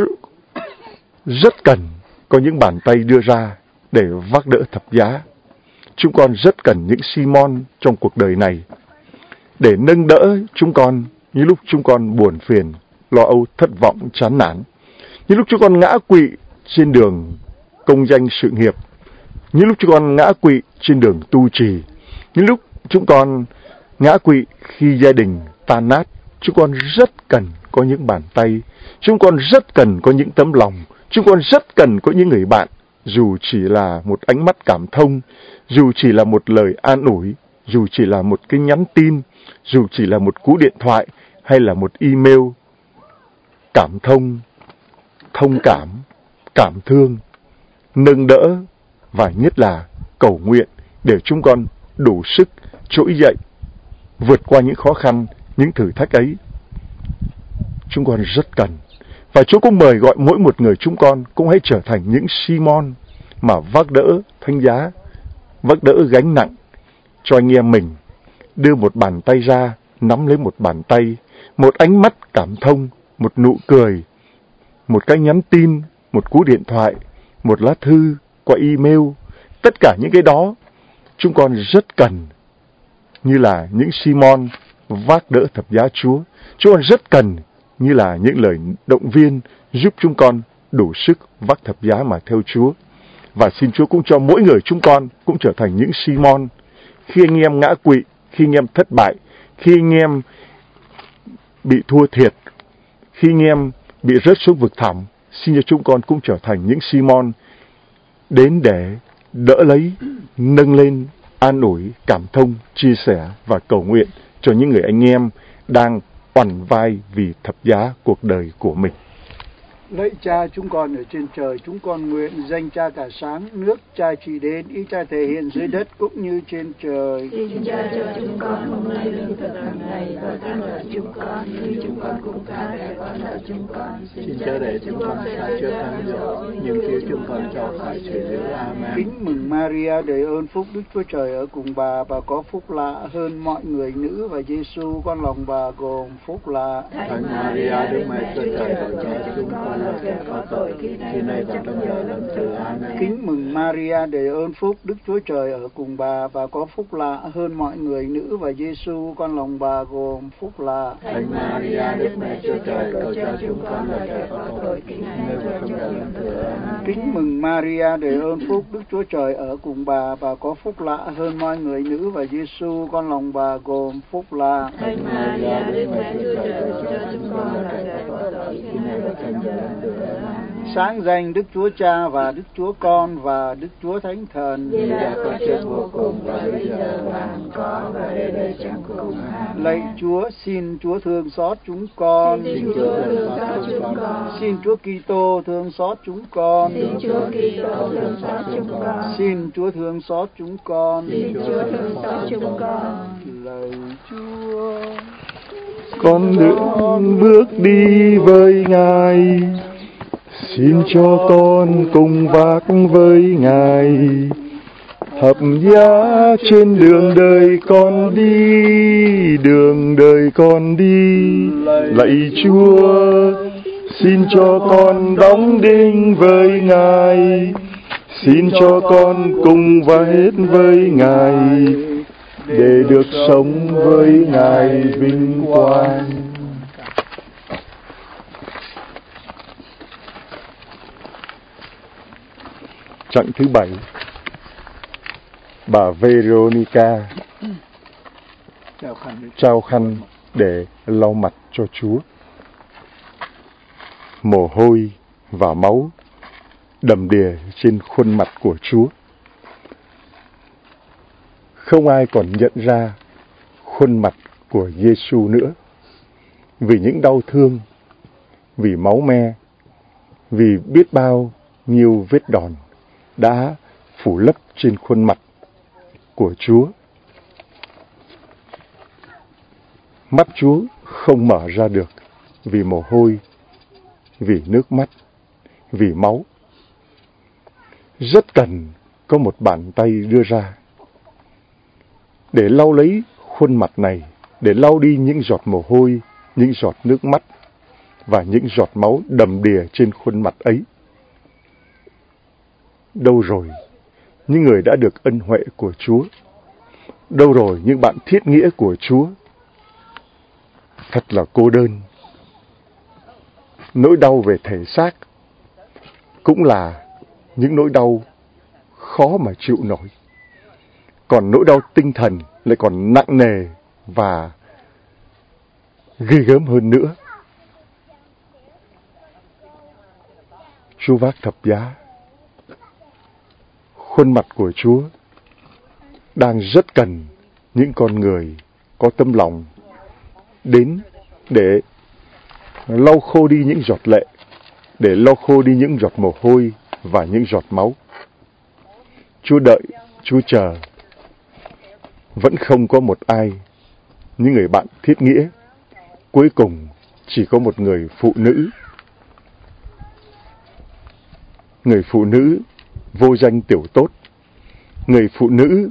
rất cần có những bàn tay đưa ra để vác đỡ thập giá. Chúng con rất cần những Simon trong cuộc đời này để nâng đỡ chúng con những lúc chúng con buồn phiền, lo âu, thất vọng, chán nản. Những lúc chúng con ngã quỵ trên đường công danh sự nghiệp, những lúc chúng con ngã quỵ trên đường tu trì, những lúc chúng con ngã quỵ khi gia đình tan nát, chúng con rất cần có những bàn tay, chúng con rất cần có những tấm lòng, chúng con rất cần có những người bạn, dù chỉ là một ánh mắt cảm thông, dù chỉ là một lời an ủi, dù chỉ là một cái nhắn tin, dù chỉ là một cú điện thoại hay là một email, cảm thông, thông cảm, cảm thương, nâng đỡ và nhất là cầu nguyện để chúng con đủ sức trỗi dậy, vượt qua những khó khăn, những thử thách ấy. Chúng con rất cần. Và Chúa cũng mời gọi mỗi một người chúng con cũng hãy trở thành những Simon mà vác đỡ thánh giá, vác đỡ gánh nặng cho anh em mình, đưa một bàn tay ra, nắm lấy một bàn tay, một ánh mắt cảm thông, một nụ cười, một cái nhắn tin, một cú điện thoại, một lá thư qua email. Tất cả những cái đó chúng con rất cần, như là những Simon vác đỡ thập giá Chúa. Chúng con rất cần như là những lời động viên giúp chúng con đủ sức vác thập giá mà theo Chúa. Và xin Chúa cũng cho mỗi người chúng con cũng trở thành những Simon. Khi anh em ngã quỵ, khi anh em thất bại, khi anh em bị thua thiệt, khi anh em bị rớt xuống vực thẳm, xin cho chúng con cũng trở thành những Simon đến để đỡ lấy, nâng lên, an ủi, cảm thông, chia sẻ và cầu nguyện cho những người anh em đang oằn vai vì thập giá cuộc đời của mình. Lạy Cha chúng con ở trên trời, chúng con nguyện danh Cha cả sáng, nước Cha chỉ đến, ý Cha thể hiện dưới đất cũng như trên trời. Xin Cha cho chúng con hôm nay lương thực hàng ngày và tha nợ chúng con như chúng con cũng tha kẻ có nợ chúng con. Xin Cha để chúng con xa trước cám dỗ, nhưng cứu chúng con cho khỏi sự dữ. Amen. Kính mừng Maria, đầy ơn phúc, Đức Chúa Trời ở cùng bà, bà có phúc lạ hơn mọi người nữ, và Giêsu con lòng bà gồm phúc lạ. Thánh Maria, Đức Mẹ Chúa Trời, cầu cho chúng con là kẻ có tội, khi nay và trong giờ lâm tử. Amen. Kính mừng Maria, đầy ơn phúc, Đức Chúa Trời ở cùng bà, bà có phúc lạ hơn mọi người nữ, và Giêsu con lòng bà gồm phúc lạ. Thánh Maria, Đức Mẹ Chúa Trời, cầu cho chúng con là kẻ có tội, khi nay và trong giờ lâm tử. Amen. Kính mừng Maria, đầy ơn phúc, Đức Chúa Trời ở cùng bà, bà có phúc lạ hơn mọi người nữ, và Giêsu con lòng bà gồm phúc lạ. Thánh Maria, Đức Mẹ Chúa Trời, cầu cho chúng con là kẻ có tội, khi nay và trong giờ lâm tử. Sáng danh Đức Chúa Cha và Đức Chúa Con và Đức Chúa Thánh Thần. Như đã có trước vô cùng và bây giờ và hằng có và đến đây chẳng cùng. Amen. Lạy Chúa, xin Chúa thương xót chúng con. Xin Chúa thương xót chúng con. Xin Chúa Kitô thương xót chúng con. Xin Chúa Kitô thương xót chúng con. Xin Chúa thương xót chúng con. Xin Chúa thương xót chúng con. Lạy Chúa, Con đường bước đi với Ngài, xin cho con cùng vác với Ngài thập giá trên đường đời con đi, đường đời con đi. Lạy Chúa, xin cho con đóng đinh với Ngài, xin cho con cùng và hết với Ngài, để được sống với Ngài vinh quang. Chặng thứ bảy, bà Veronica trao khăn để lau mặt cho Chúa. Mồ hôi và máu đầm đìa trên khuôn mặt của Chúa. Không ai còn nhận ra khuôn mặt của Giêsu nữa, vì những đau thương, vì máu me, vì biết bao nhiêu vết đòn đã phủ lấp trên khuôn mặt của Chúa. Mắt Chúa không mở ra được vì mồ hôi, vì nước mắt, vì máu. Rất cần có một bàn tay đưa ra để lau lấy khuôn mặt này, để lau đi những giọt mồ hôi, những giọt nước mắt và những giọt máu đầm đìa trên khuôn mặt ấy. Đâu rồi những người đã được ân huệ của Chúa? Đâu rồi những bạn thiết nghĩa của Chúa? Thật là cô đơn. Nỗi đau về thể xác cũng là những nỗi đau khó mà chịu nổi. Còn nỗi đau tinh thần lại còn nặng nề và ghê gớm hơn nữa. Chúa vác thập giá. Khuôn mặt của Chúa đang rất cần những con người có tấm lòng đến để lau khô đi những giọt lệ, để lau khô đi những giọt mồ hôi và những giọt máu. Chúa đợi, Chúa chờ. Vẫn không có một ai, những người bạn thiết nghĩa. Cuối cùng chỉ có một người phụ nữ. Người phụ nữ vô danh tiểu tốt. Người phụ nữ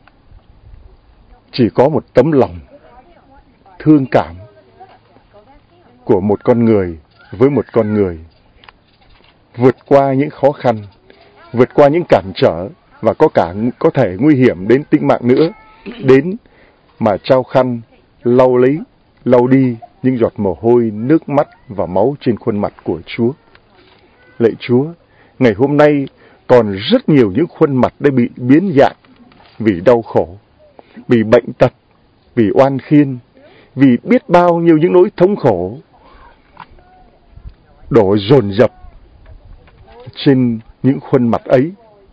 chỉ có một tấm lòng thương cảm của một con người với một con người, vượt qua những khó khăn, vượt qua những cản trở và có cả có thể nguy hiểm đến tính mạng nữa, đến mà trao khăn lau lấy, lau đi những giọt mồ hôi, nước mắt và máu trên khuôn mặt của Chúa. Lạy Chúa, ngày hôm nay còn rất nhiều những khuôn mặt đã bị biến dạng vì đau khổ, vì bệnh tật, vì oan khiên, vì biết bao nhiêu những nỗi thống khổ đổ dồn dập trên những khuôn mặt ấy.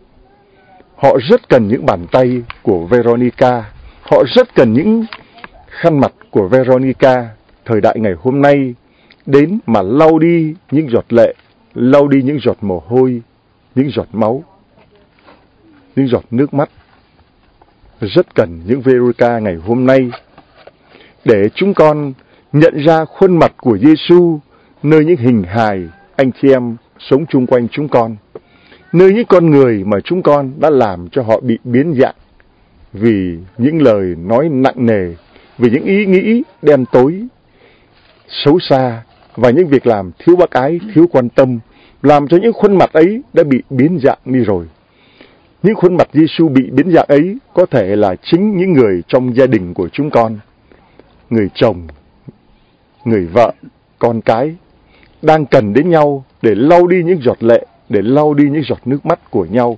Họ rất cần những bàn tay của Veronica, họ rất cần những khăn mặt của Veronica thời đại ngày hôm nay đến mà lau đi những giọt lệ, lau đi những giọt mồ hôi, những giọt máu, những giọt nước mắt. Rất cần những Veronica ngày hôm nay để chúng con nhận ra khuôn mặt của Giêsu nơi những hình hài anh chị em sống chung quanh chúng con, nơi những con người mà chúng con đã làm cho họ bị biến dạng vì những lời nói nặng nề, vì những ý nghĩ đen tối, xấu xa và những việc làm thiếu bác ái, thiếu quan tâm, làm cho những khuôn mặt ấy đã bị biến dạng đi rồi. Những khuôn mặt Giêsu bị biến dạng ấy có thể là chính những người trong gia đình của chúng con, người chồng, người vợ, con cái, đang cần đến nhau để lau đi những giọt lệ, để lau đi những giọt nước mắt của nhau.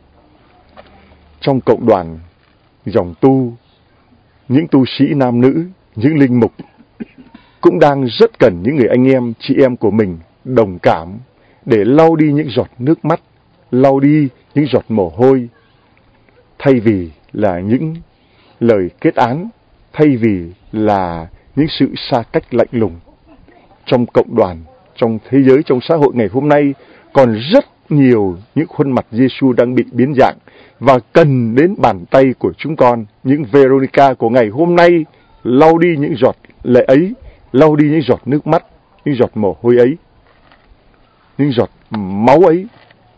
Trong cộng đoàn dòng tu, những tu sĩ nam nữ, những linh mục cũng đang rất cần những người anh em, chị em của mình đồng cảm để lau đi những giọt nước mắt, lau đi những giọt mồ hôi, thay vì là những lời kết án, thay vì là những sự xa cách lạnh lùng. Trong cộng đoàn, trong thế giới, trong xã hội ngày hôm nay còn rất nhiều những khuôn mặt Giêsu đang bị biến dạng và cần đến bàn tay của chúng con, những Veronica của ngày hôm nay, lau đi những giọt lệ ấy, lau đi những giọt nước mắt, những giọt mồ hôi ấy, những giọt máu ấy.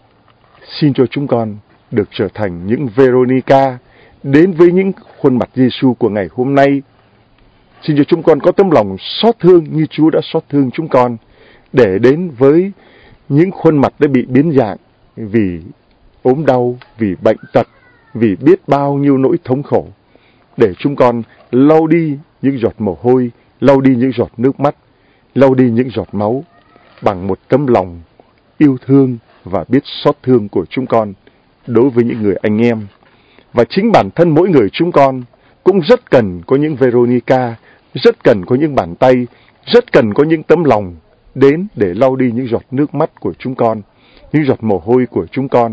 Xin cho chúng con được trở thành những Veronica đến với những khuôn mặt Giêsu của ngày hôm nay. Xin cho chúng con có tấm lòng xót thương như Chúa đã xót thương chúng con, để đến với những khuôn mặt đã bị biến dạng vì ốm đau, vì bệnh tật, vì biết bao nhiêu nỗi thống khổ, để chúng con lau đi những giọt mồ hôi, lau đi những giọt nước mắt, lau đi những giọt máu bằng một tấm lòng yêu thương và biết xót thương của chúng con đối với những người anh em. Và chính bản thân mỗi người chúng con cũng rất cần có những Veronica, rất cần có những bàn tay, rất cần có những tấm lòng đến để lau đi những giọt nước mắt của chúng con, những giọt mồ hôi của chúng con,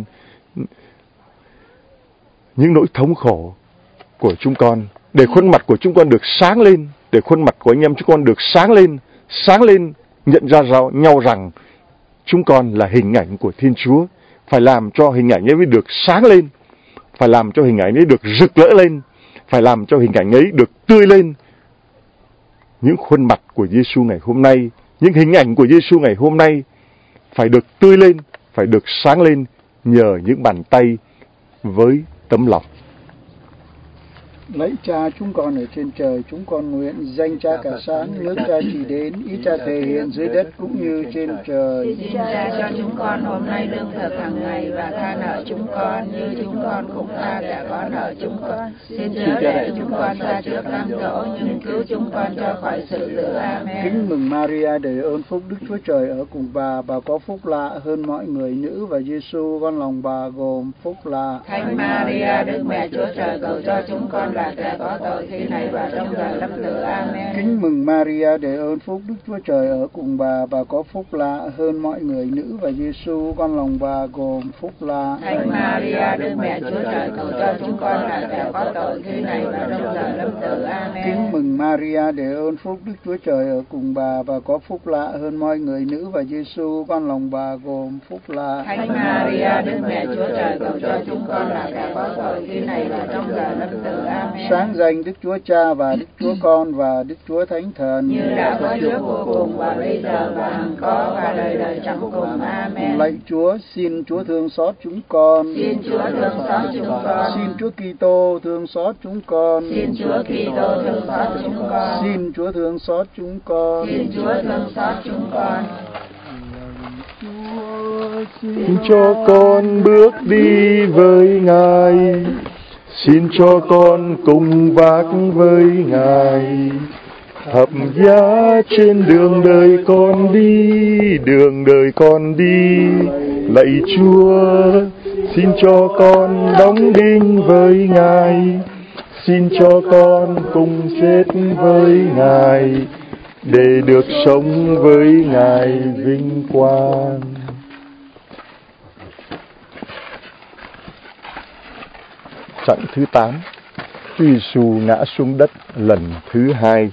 những nỗi thống khổ của chúng con, để khuôn mặt của chúng con được sáng lên, để khuôn mặt của anh em chúng con được sáng lên, sáng lên, nhận ra nhau rằng chúng con là hình ảnh của Thiên Chúa. Phải làm cho hình ảnh ấy được sáng lên, phải làm cho hình ảnh ấy được rực rỡ lên, phải làm cho hình ảnh ấy được tươi lên. Những khuôn mặt của Giêsu ngày hôm nay, những hình ảnh của Giêsu ngày hôm nay phải được tươi lên, phải được sáng lên nhờ những bàn tay với tấm lòng. Lạy Cha chúng con ở trên trời, chúng con nguyện danh Cha cả sáng, nước Cha chỉ đến, ý Cha thể hiện dưới đất cũng như trên trời. Xin Cha cho chúng con hôm nay lương thực hàng ngày, và tha nợ chúng con như chúng con cũng tha kẻ có nợ chúng con. Xin chớ để chúng con ra trước cám dỗ, nhưng cứu chúng con cho khỏi sự dữ. Amen. Kính mừng Maria, đầy ơn phúc, Đức Chúa Trời ở cùng bà, bà có phúc lạ hơn mọi người nữ, và Giêsu con lòng bà gồm phúc lạ. Thánh Maria, Đức Mẹ Chúa Trời, cầu cho chúng con là kẻ có tội khi này và trong giờ lâm tử. Amen. Kính mừng Maria, đầy ơn phúc, Đức Chúa Trời ở cùng bà, bà có phúc lạ hơn mọi người nữ, và Giêsu con lòng bà gồm phúc lạ. Thánh Maria, Đức Mẹ Chúa Trời, cầu cho chúng con là kẻ có tội khi này và trong giờ lâm tử. Amen. Kính mừng Maria, đầy ơn phúc, Đức Chúa Trời ở cùng bà, bà có phúc lạ hơn mọi người nữ, và Giêsu con lòng bà gồm phúc lạ. Thánh Maria, Đức Mẹ Chúa Trời, cầu cho chúng con là kẻ có tội khi này và trong giờ lâm tử. Amen. Sáng danh Đức Chúa Cha và Đức Chúa Con và Đức Chúa Thánh Thần, như đã có trước vô cùng và bây giờ và hằng có và đời đời chẳng cùng. Amen. Lạy Chúa, xin Chúa thương xót chúng con. Xin Chúa thương xót chúng con. Xin Chúa Kitô thương xót chúng con. Xin Chúa Kitô thương xót chúng con. Xin Chúa thương xót chúng con. Xin Chúa thương xót chúng con. Xin cho con bước đi với Ngài, xin cho con cùng vác với Ngài, thập giá trên đường đời con đi, đường đời con đi. Lạy Chúa, xin cho con đóng đinh với Ngài, xin cho con cùng chết với Ngài, để được sống với Ngài vinh quang. Chặng thứ tám, Chúa Giêsu ngã xuống đất lần thứ hai.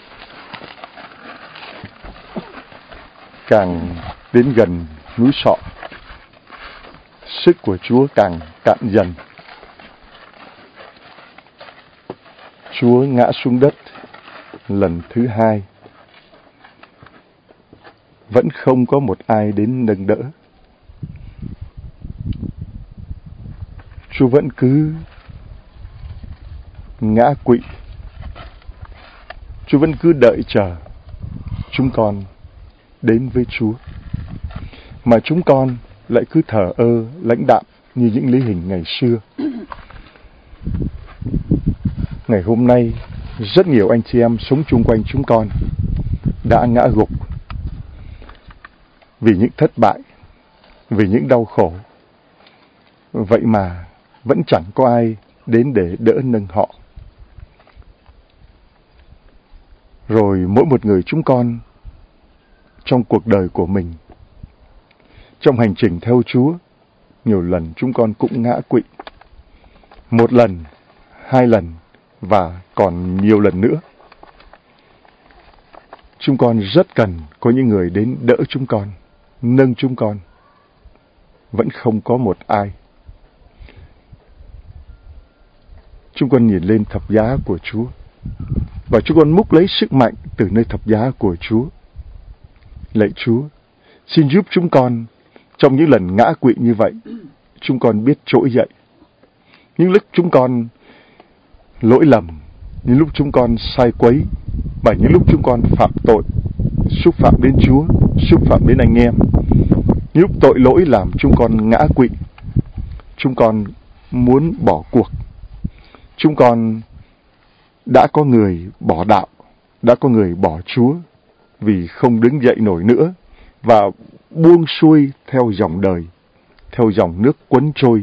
Càng đến gần núi Sọ, sức của Chúa càng cạn dần. Chúa ngã xuống đất lần thứ hai. Vẫn không có một ai đến nâng đỡ. Chúa vẫn cứ ngã quỵ. Chúa vẫn cứ đợi chờ chúng con đến với Chúa, mà chúng con lại cứ thờ ơ lãnh đạm như những lý hình ngày xưa. Ngày hôm nay, rất nhiều anh chị em sống chung quanh chúng con đã ngã gục vì những thất bại, vì những đau khổ. Vậy mà vẫn chẳng có ai đến để đỡ nâng họ. Rồi mỗi một người chúng con trong cuộc đời của mình, trong hành trình theo Chúa, nhiều lần chúng con cũng ngã quỵ. Một lần, hai lần và còn nhiều lần nữa. Chúng con rất cần có những người đến đỡ chúng con, nâng chúng con. Vẫn không có một ai. Chúng con nhìn lên thập giá của Chúa, và chúng con múc lấy sức mạnh từ nơi thập giá của Chúa. Lạy Chúa, xin giúp chúng con trong những lần ngã quỵ như vậy, chúng con biết trỗi dậy. Những lúc chúng con lỗi lầm, những lúc chúng con sai quấy, và những lúc chúng con phạm tội, xúc phạm đến Chúa, xúc phạm đến anh em, những lúc tội lỗi làm chúng con ngã quỵ, chúng con muốn bỏ cuộc. Chúng con đã có người bỏ đạo, đã có người bỏ Chúa vì không đứng dậy nổi nữa, và buông xuôi theo dòng đời, theo dòng nước cuốn trôi,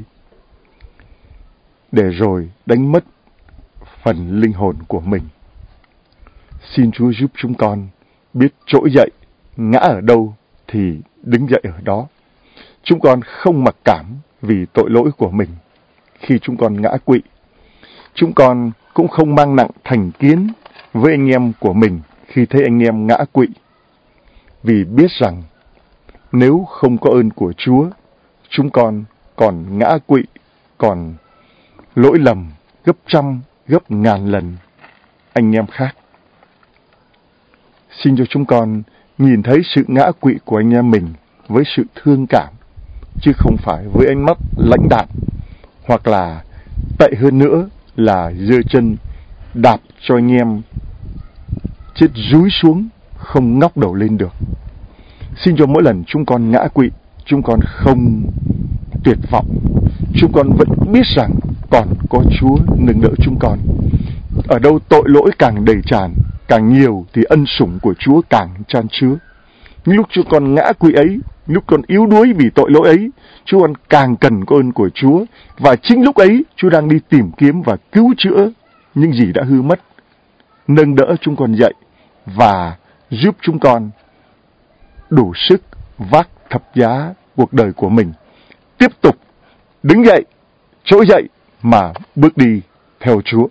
để rồi đánh mất phần linh hồn của mình. Xin Chúa giúp chúng con biết trỗi dậy, ngã ở đâu thì đứng dậy ở đó. Chúng con không mặc cảm vì tội lỗi của mình khi chúng con ngã quỵ. Chúng con cũng không mang nặng thành kiến với anh em của mình khi thấy anh em ngã quỵ. Vì biết rằng nếu không có ơn của Chúa, chúng con còn ngã quỵ, còn lỗi lầm gấp trăm, gấp ngàn lần anh em khác. Xin cho chúng con nhìn thấy sự ngã quỵ của anh em mình với sự thương cảm, chứ không phải với ánh mắt lãnh đạm, hoặc là tệ hơn nữa là giơ chân đạp cho anh em chết rúi xuống, không ngóc đầu lên được. Xin cho mỗi lần chúng con ngã quỵ, chúng con không tuyệt vọng. Chúng con vẫn biết rằng còn có Chúa nâng đỡ chúng con. Ở đâu tội lỗi càng đầy tràn, càng nhiều thì ân sủng của Chúa càng chan chứa. Những lúc chúng con ngã quỵ ấy, lúc con yếu đuối vì tội lỗi ấy, chúng con càng cần có ơn của Chúa. Và chính lúc ấy, Chúa đang đi tìm kiếm và cứu chữa những gì đã hư mất, nâng đỡ chúng con dậy và giúp chúng con đủ sức vác thập giá cuộc đời của mình, tiếp tục đứng dậy, trỗi dậy mà bước đi theo Chúa.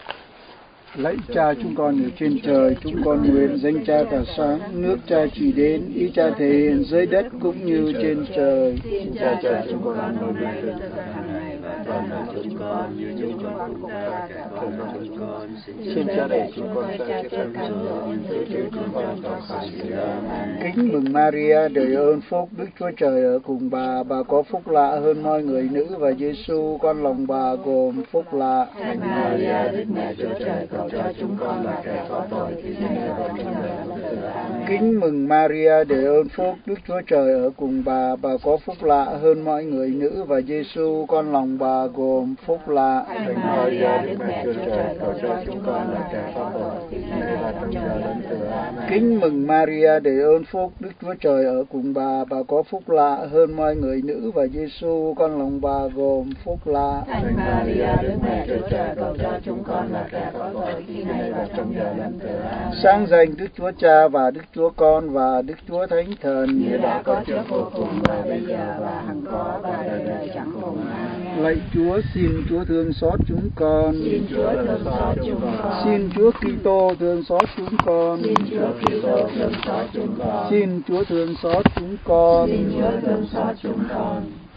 Lạy Cha chúng con ở trên trời, chúng con nguyện danh Cha tỏa sáng, nước Cha chỉ đến, ý Cha thể hiện dưới đất cũng như trên trời. Xin Cha cho chúng con ăn nổi nay lương thực hàng ngày và tha lỗi chúng con như chúng con cũng tha kẻ có lỗi chúng con. Xin Cha để chúng con ra trước cám dỗ, nhưng cứu chúng chúng con khỏi khỏi sự đau. Kính mừng Maria, đầy ơn phúc, Đức Chúa Trời ở cùng bà, bà có phúc lạ hơn mọi người nữ, và Giêsu con lòng bà gồm phúc lạ. Thánh Maria, Đức Mẹ Chúa Trời, cầu cho chúng con là kẻ có tội khi nay và trong giờ lâm tử. Amen. Kính mừng Maria, đầy ơn phúc, Đức Chúa Trời ở cùng bà, bà có phúc lạ hơn mọi người nữ, và Giêsu con lòng bà gồm phúc lạ. Thánh Maria, Đức Mẹ Chúa Trời, cầu cho chúng con là kẻ có tội khi nay và trong giờ lâm tử. Amen. Kính mừng Maria, đầy ơn phúc, Đức Chúa Trời ở cùng bà, bà có phúc lạ hơn mọi người nữ, và Giêsu con lòng bà gồm phúc lạ. Thánh Maria, Đức Mẹ Chúa Trời, cầu cho chúng con là kẻ có tội khi nay và trong giờ lâm tử. Amen. Sáng danh Đức Chúa Cha và Đức Chúa Con và Đức Chúa Thánh Thần, như đã có trước vô cùng và bây giờ và hằng có và đời đời chẳng cùng. Amen. lạy Chúa, xin Chúa thương xót chúng con. Xin Chúa thương xót chúng con. Xin Chúa Kitô thương xót chúng con. Xin Chúa Kitô thương xót chúng con. Xin Chúa thương xót chúng con. Xin Chúa thương xót chúng con.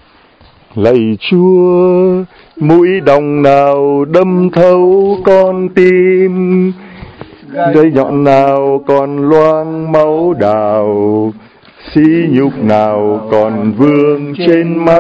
Lạy Chúa, mũi đồng nào đâm thấu con tim, dây nhọn nào còn loang máu đào, sỉ nhục nào còn vương trên mắt.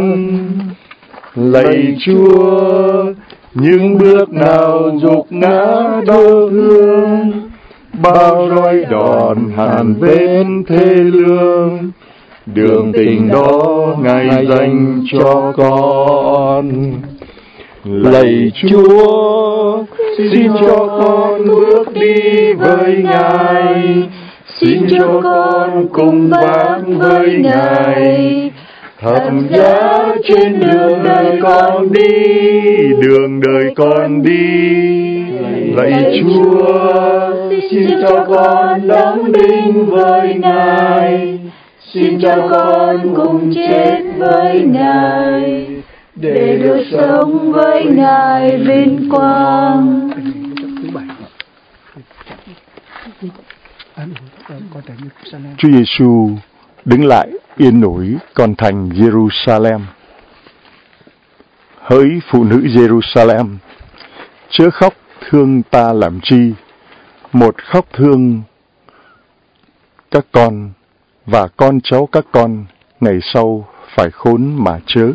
Lạy Chúa, những bước nào dục ngã đau thương, bao roi đòn hàn vết thê lương, đường tình đó Ngài dành cho con. Lạy Chúa, xin cho con bước đi với Ngài, xin cho con cùng vác với Ngài thập giá trên đường đời con đi, đường đời con đi. Lạy Chúa, xin cho con đóng đinh với Ngài, xin cho con cùng chết với Ngài, để được sống với Ngài vinh quang. Chúa Giêsu đứng lại yên ủi con thành Jerusalem. Hỡi phụ nữ Jerusalem, chớ khóc thương ta làm chi, một khóc thương các con và con cháu các con ngày sau phải khốn mà chớ.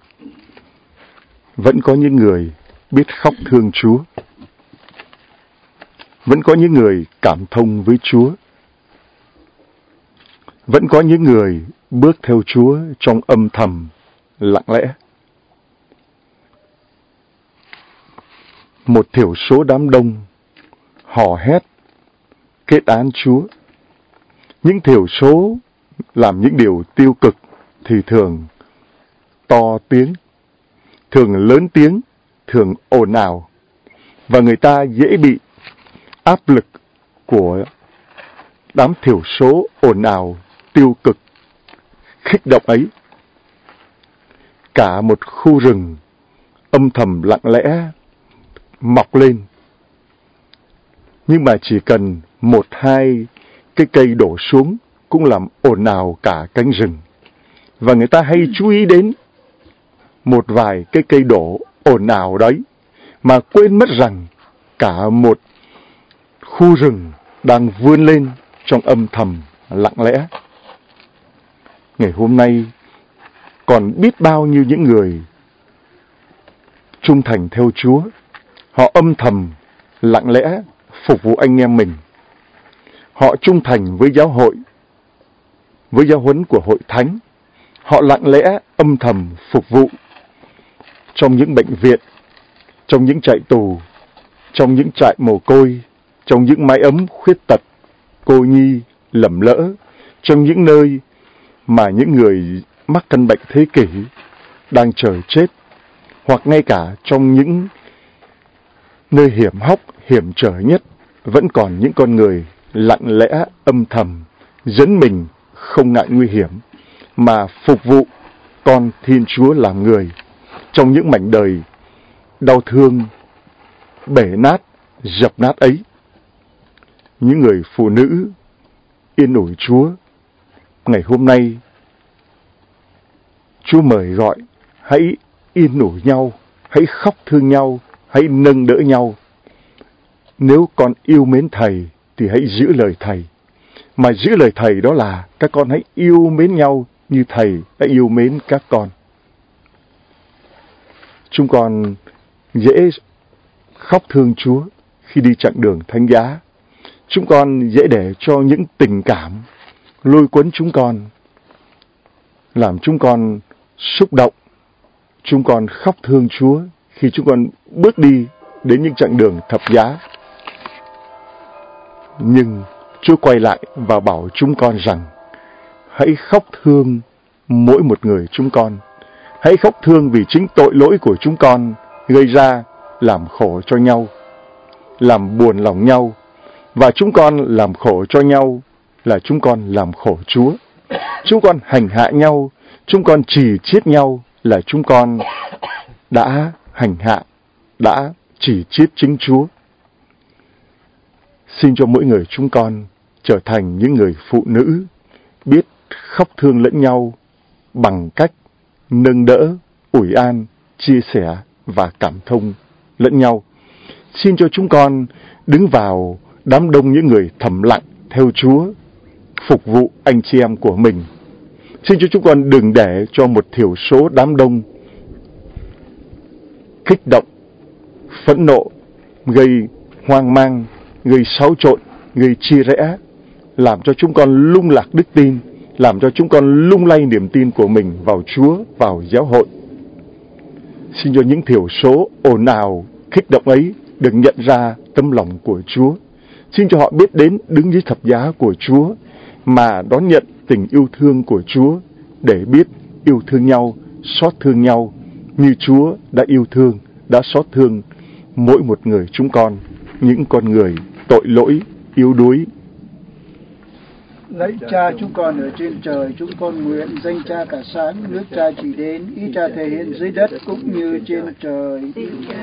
Vẫn có những người biết khóc thương Chúa, vẫn có những người cảm thông với Chúa, vẫn có những người bước theo Chúa trong âm thầm, lặng lẽ. Một thiểu số đám đông hò hét kết án Chúa. Những thiểu số làm những điều tiêu cực thì thường to tiếng, thường lớn tiếng, thường ồn ào, và người ta dễ bị áp lực của đám thiểu số ồn ào, tiêu cực, khích động ấy cả một khu rừng âm thầm lặng lẽ mọc lên. Nhưng mà chỉ cần một hai cái cây đổ xuống cũng làm ồn ào cả cánh rừng. Và người ta hay chú ý đến một vài cái cây đổ ồn ào đấy, mà quên mất rằng cả một khu rừng đang vươn lên trong âm thầm lặng lẽ. Ngày hôm nay còn biết bao nhiêu những người trung thành theo Chúa, họ âm thầm lặng lẽ phục vụ anh em mình. Họ trung thành với giáo hội, với giáo huấn của hội thánh. Họ lặng lẽ âm thầm phục vụ trong những bệnh viện, trong những trại tù, trong những trại mồ côi, trong những mái ấm khuyết tật, cô nhi, lầm lỡ, trong những nơi mà những người mắc căn bệnh thế kỷ đang chờ chết, hoặc ngay cả trong những nơi hiểm hóc, hiểm trở nhất, vẫn còn những con người lặng lẽ âm thầm dấn mình không ngại nguy hiểm mà phục vụ con Thiên Chúa làm người trong những mảnh đời đau thương, bể nát, dập nát ấy. Những người phụ nữ yên ủi Chúa, ngày hôm nay Chúa mời gọi hãy yên ủi nhau, hãy khóc thương nhau, hãy nâng đỡ nhau. Nếu con yêu mến Thầy thì hãy giữ lời Thầy. Mà giữ lời Thầy đó là các con hãy yêu mến nhau như Thầy đã yêu mến các con. Chúng con dễ khóc thương Chúa khi đi chặng đường thánh giá. Chúng con dễ để cho những tình cảm lôi cuốn chúng con, làm chúng con xúc động. Chúng con khóc thương Chúa khi chúng con bước đi đến những chặng đường thập giá. Nhưng Chúa quay lại và bảo chúng con rằng hãy khóc thương mỗi một người chúng con. Hãy khóc thương vì chính tội lỗi của chúng con gây ra làm khổ cho nhau, làm buồn lòng nhau. Và chúng con làm khổ cho nhau là chúng con làm khổ Chúa. Chúng con hành hạ nhau, chúng con chỉ chiết nhau là chúng con đã hành hạ, đã chỉ chiết chính Chúa. Xin cho mỗi người chúng con trở thành những người phụ nữ biết khóc thương lẫn nhau bằng cách nâng đỡ, ủi an, chia sẻ và cảm thông lẫn nhau. Xin cho chúng con đứng vào đám đông những người thầm lặng theo Chúa, phục vụ anh chị em của mình. Xin cho chúng con đừng để cho một thiểu số đám đông kích động, phẫn nộ, gây hoang mang, gây xáo trộn, gây chia rẽ, làm cho chúng con lung lạc đức tin, làm cho chúng con lung lay niềm tin của mình vào Chúa, vào giáo hội. Xin cho những thiểu số ồn ào, kích động ấy được nhận ra tấm lòng của Chúa. Xin cho họ biết đến đứng dưới thập giá của Chúa mà đón nhận tình yêu thương của Chúa, để biết yêu thương nhau, xót thương nhau như Chúa đã yêu thương, đã xót thương mỗi một người chúng con, những con người tội lỗi, yếu đuối. Lạy Cha chúng con ở trên trời, chúng con nguyện danh Cha cả sáng, nước Cha chỉ đến, ý Cha thể hiện dưới đất cũng như trên trời.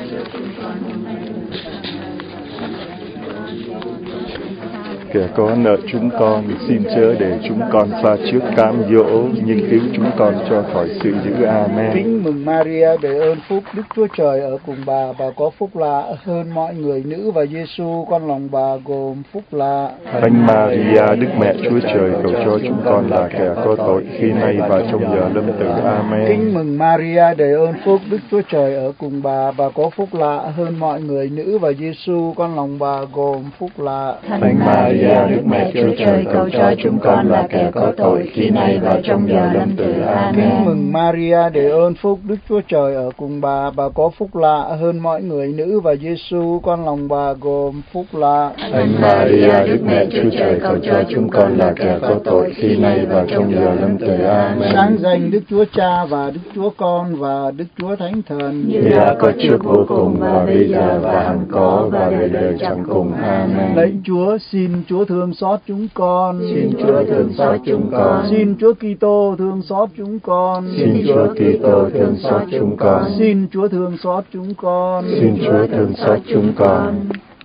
Kẻ có nợ chúng con, xin chớ để chúng con xa trước cám dỗ, nhưng cứu chúng con cho khỏi sự dữ. Amen. Kính mừng Maria, đầy ơn phúc, Đức Chúa Trời ở cùng bà, bà có phúc lạ hơn mọi người nữ, và Giêsu con lòng bà gồm phúc lạ. Thánh Maria, Đức Mẹ Chúa Trời, cầu cho chúng con là kẻ có tội, khi nay và trong giờ lâm tử. Amen. Kính mừng Maria, đầy ơn phúc, Đức Chúa Trời ở cùng bà, bà có phúc lạ hơn mọi người nữ, và Giêsu con lòng bà gồm phúc lạ. Thánh Maria, Đức Mẹ Chúa Trời, cầu cho chúng con là kẻ có tội, khi nay và trong giờ lâm tử. Amen. Kính mừng Maria, đầy ơn phúc, Đức Chúa Trời ở cùng bà, bà có phúc lạ hơn mọi người nữ, và Giêsu con lòng bà gồm phúc lạ. Thánh Maria, Đức Mẹ Chúa Trời, cầu cho chúng con là kẻ có tội, khi nay và trong giờ lâm tử. Amen. Sáng danh Đức Chúa Cha và Đức Chúa Con và Đức Chúa Thánh Thần, như đã có trước vô cùng và bây giờ và hằng có và đời đời chẳng cùng. Amen. Lạy Chúa, xin Chúa thương xót chúng con. Xin Chúa thương xót chúng con. Xin Chúa Kitô thương xót chúng con. Xin Chúa Kitô thương xót chúng con. Xin Chúa thương xót chúng con. Xin Chúa thương xót chúng con.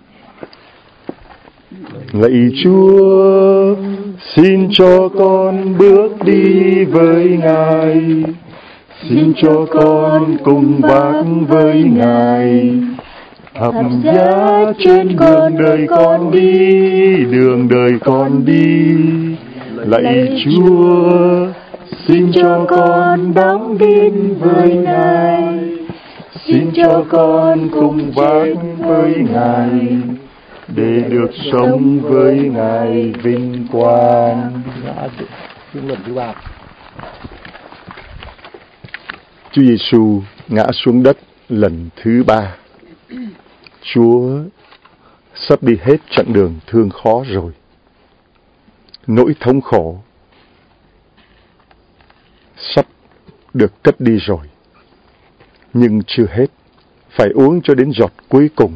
Lạy Chúa, xin cho con bước đi với Ngài. Xin cho con cùng vác với Ngài. Thập giá trên con đời con đi, đường đời con đi. Lạy Chúa, xin cho con đóng tin với Ngài. Xin cho con cùng vác với Ngài, để được sống với Ngài vinh quang. Lần thứ ba. Chúa Giêsu ngã xuống đất lần thứ ba. Chúa sắp đi hết chặng đường thương khó rồi. Nỗi thống khổ sắp được cất đi rồi. Nhưng chưa hết, phải uống cho đến giọt cuối cùng.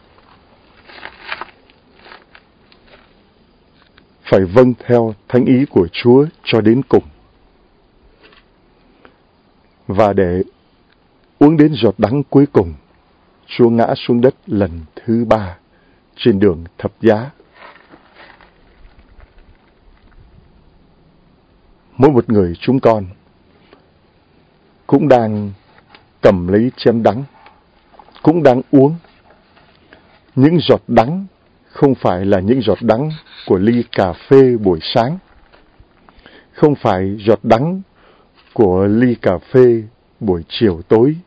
Phải vâng theo thánh ý của Chúa cho đến cùng. Và để uống đến giọt đắng cuối cùng, Chúa ngã xuống đất lần thứ ba trên đường thập giá. Mỗi một người chúng con cũng đang cầm lấy chén đắng, cũng đang uống. Những giọt đắng không phải là những giọt đắng của ly cà phê buổi sáng, không phải giọt đắng của ly cà phê buổi chiều tối.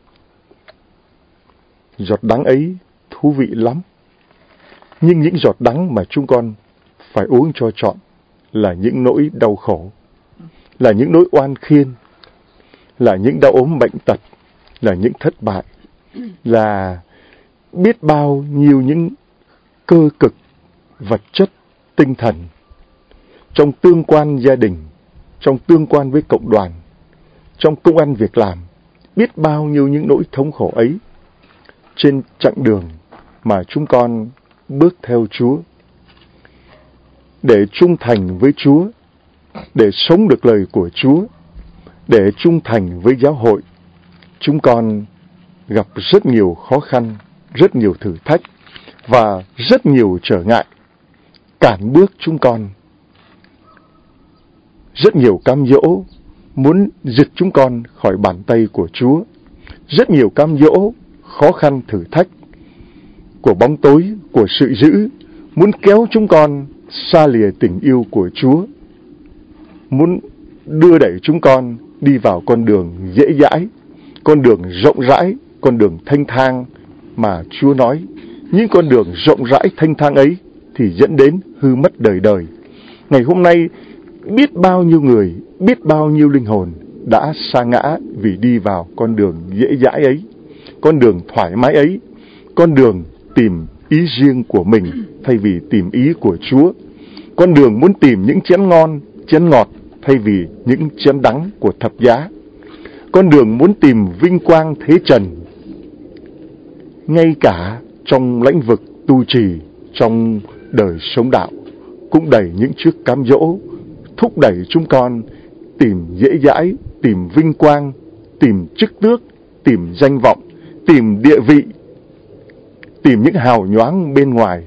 Giọt đắng ấy thú vị lắm, nhưng những giọt đắng mà chúng con phải uống cho trọn là những nỗi đau khổ, là những nỗi oan khiên, là những đau ốm bệnh tật, là những thất bại, là biết bao nhiêu những cơ cực vật chất, tinh thần, trong tương quan gia đình, trong tương quan với cộng đoàn, trong công ăn việc làm, biết bao nhiêu những nỗi thống khổ ấy trên chặng đường mà chúng con bước theo Chúa, để trung thành với Chúa, để sống được lời của Chúa, để trung thành với giáo hội. Chúng con gặp rất nhiều khó khăn, rất nhiều thử thách và rất nhiều trở ngại cản bước chúng con. Rất nhiều cám dỗ muốn giật chúng con khỏi bàn tay của Chúa. Rất nhiều cám dỗ, khó khăn, thử thách của bóng tối, của sự dữ muốn kéo chúng con xa lìa tình yêu của Chúa, muốn đưa đẩy chúng con đi vào con đường dễ dãi, con đường rộng rãi, con đường thanh thang mà Chúa nói. Những con đường rộng rãi thanh thang ấy thì dẫn đến hư mất đời đời. Ngày hôm nay, biết bao nhiêu người, biết bao nhiêu linh hồn đã sa ngã vì đi vào con đường dễ dãi ấy, con đường thoải mái ấy, con đường tìm ý riêng của mình thay vì tìm ý của Chúa, con đường muốn tìm những chén ngon, chén ngọt thay vì những chén đắng của thập giá, con đường muốn tìm vinh quang thế trần. Ngay cả trong lĩnh vực tu trì, trong đời sống đạo, cũng đầy những chiếc cám dỗ thúc đẩy chúng con tìm dễ dãi, tìm vinh quang, tìm chức tước, tìm danh vọng, tìm địa vị, tìm những hào nhoáng bên ngoài,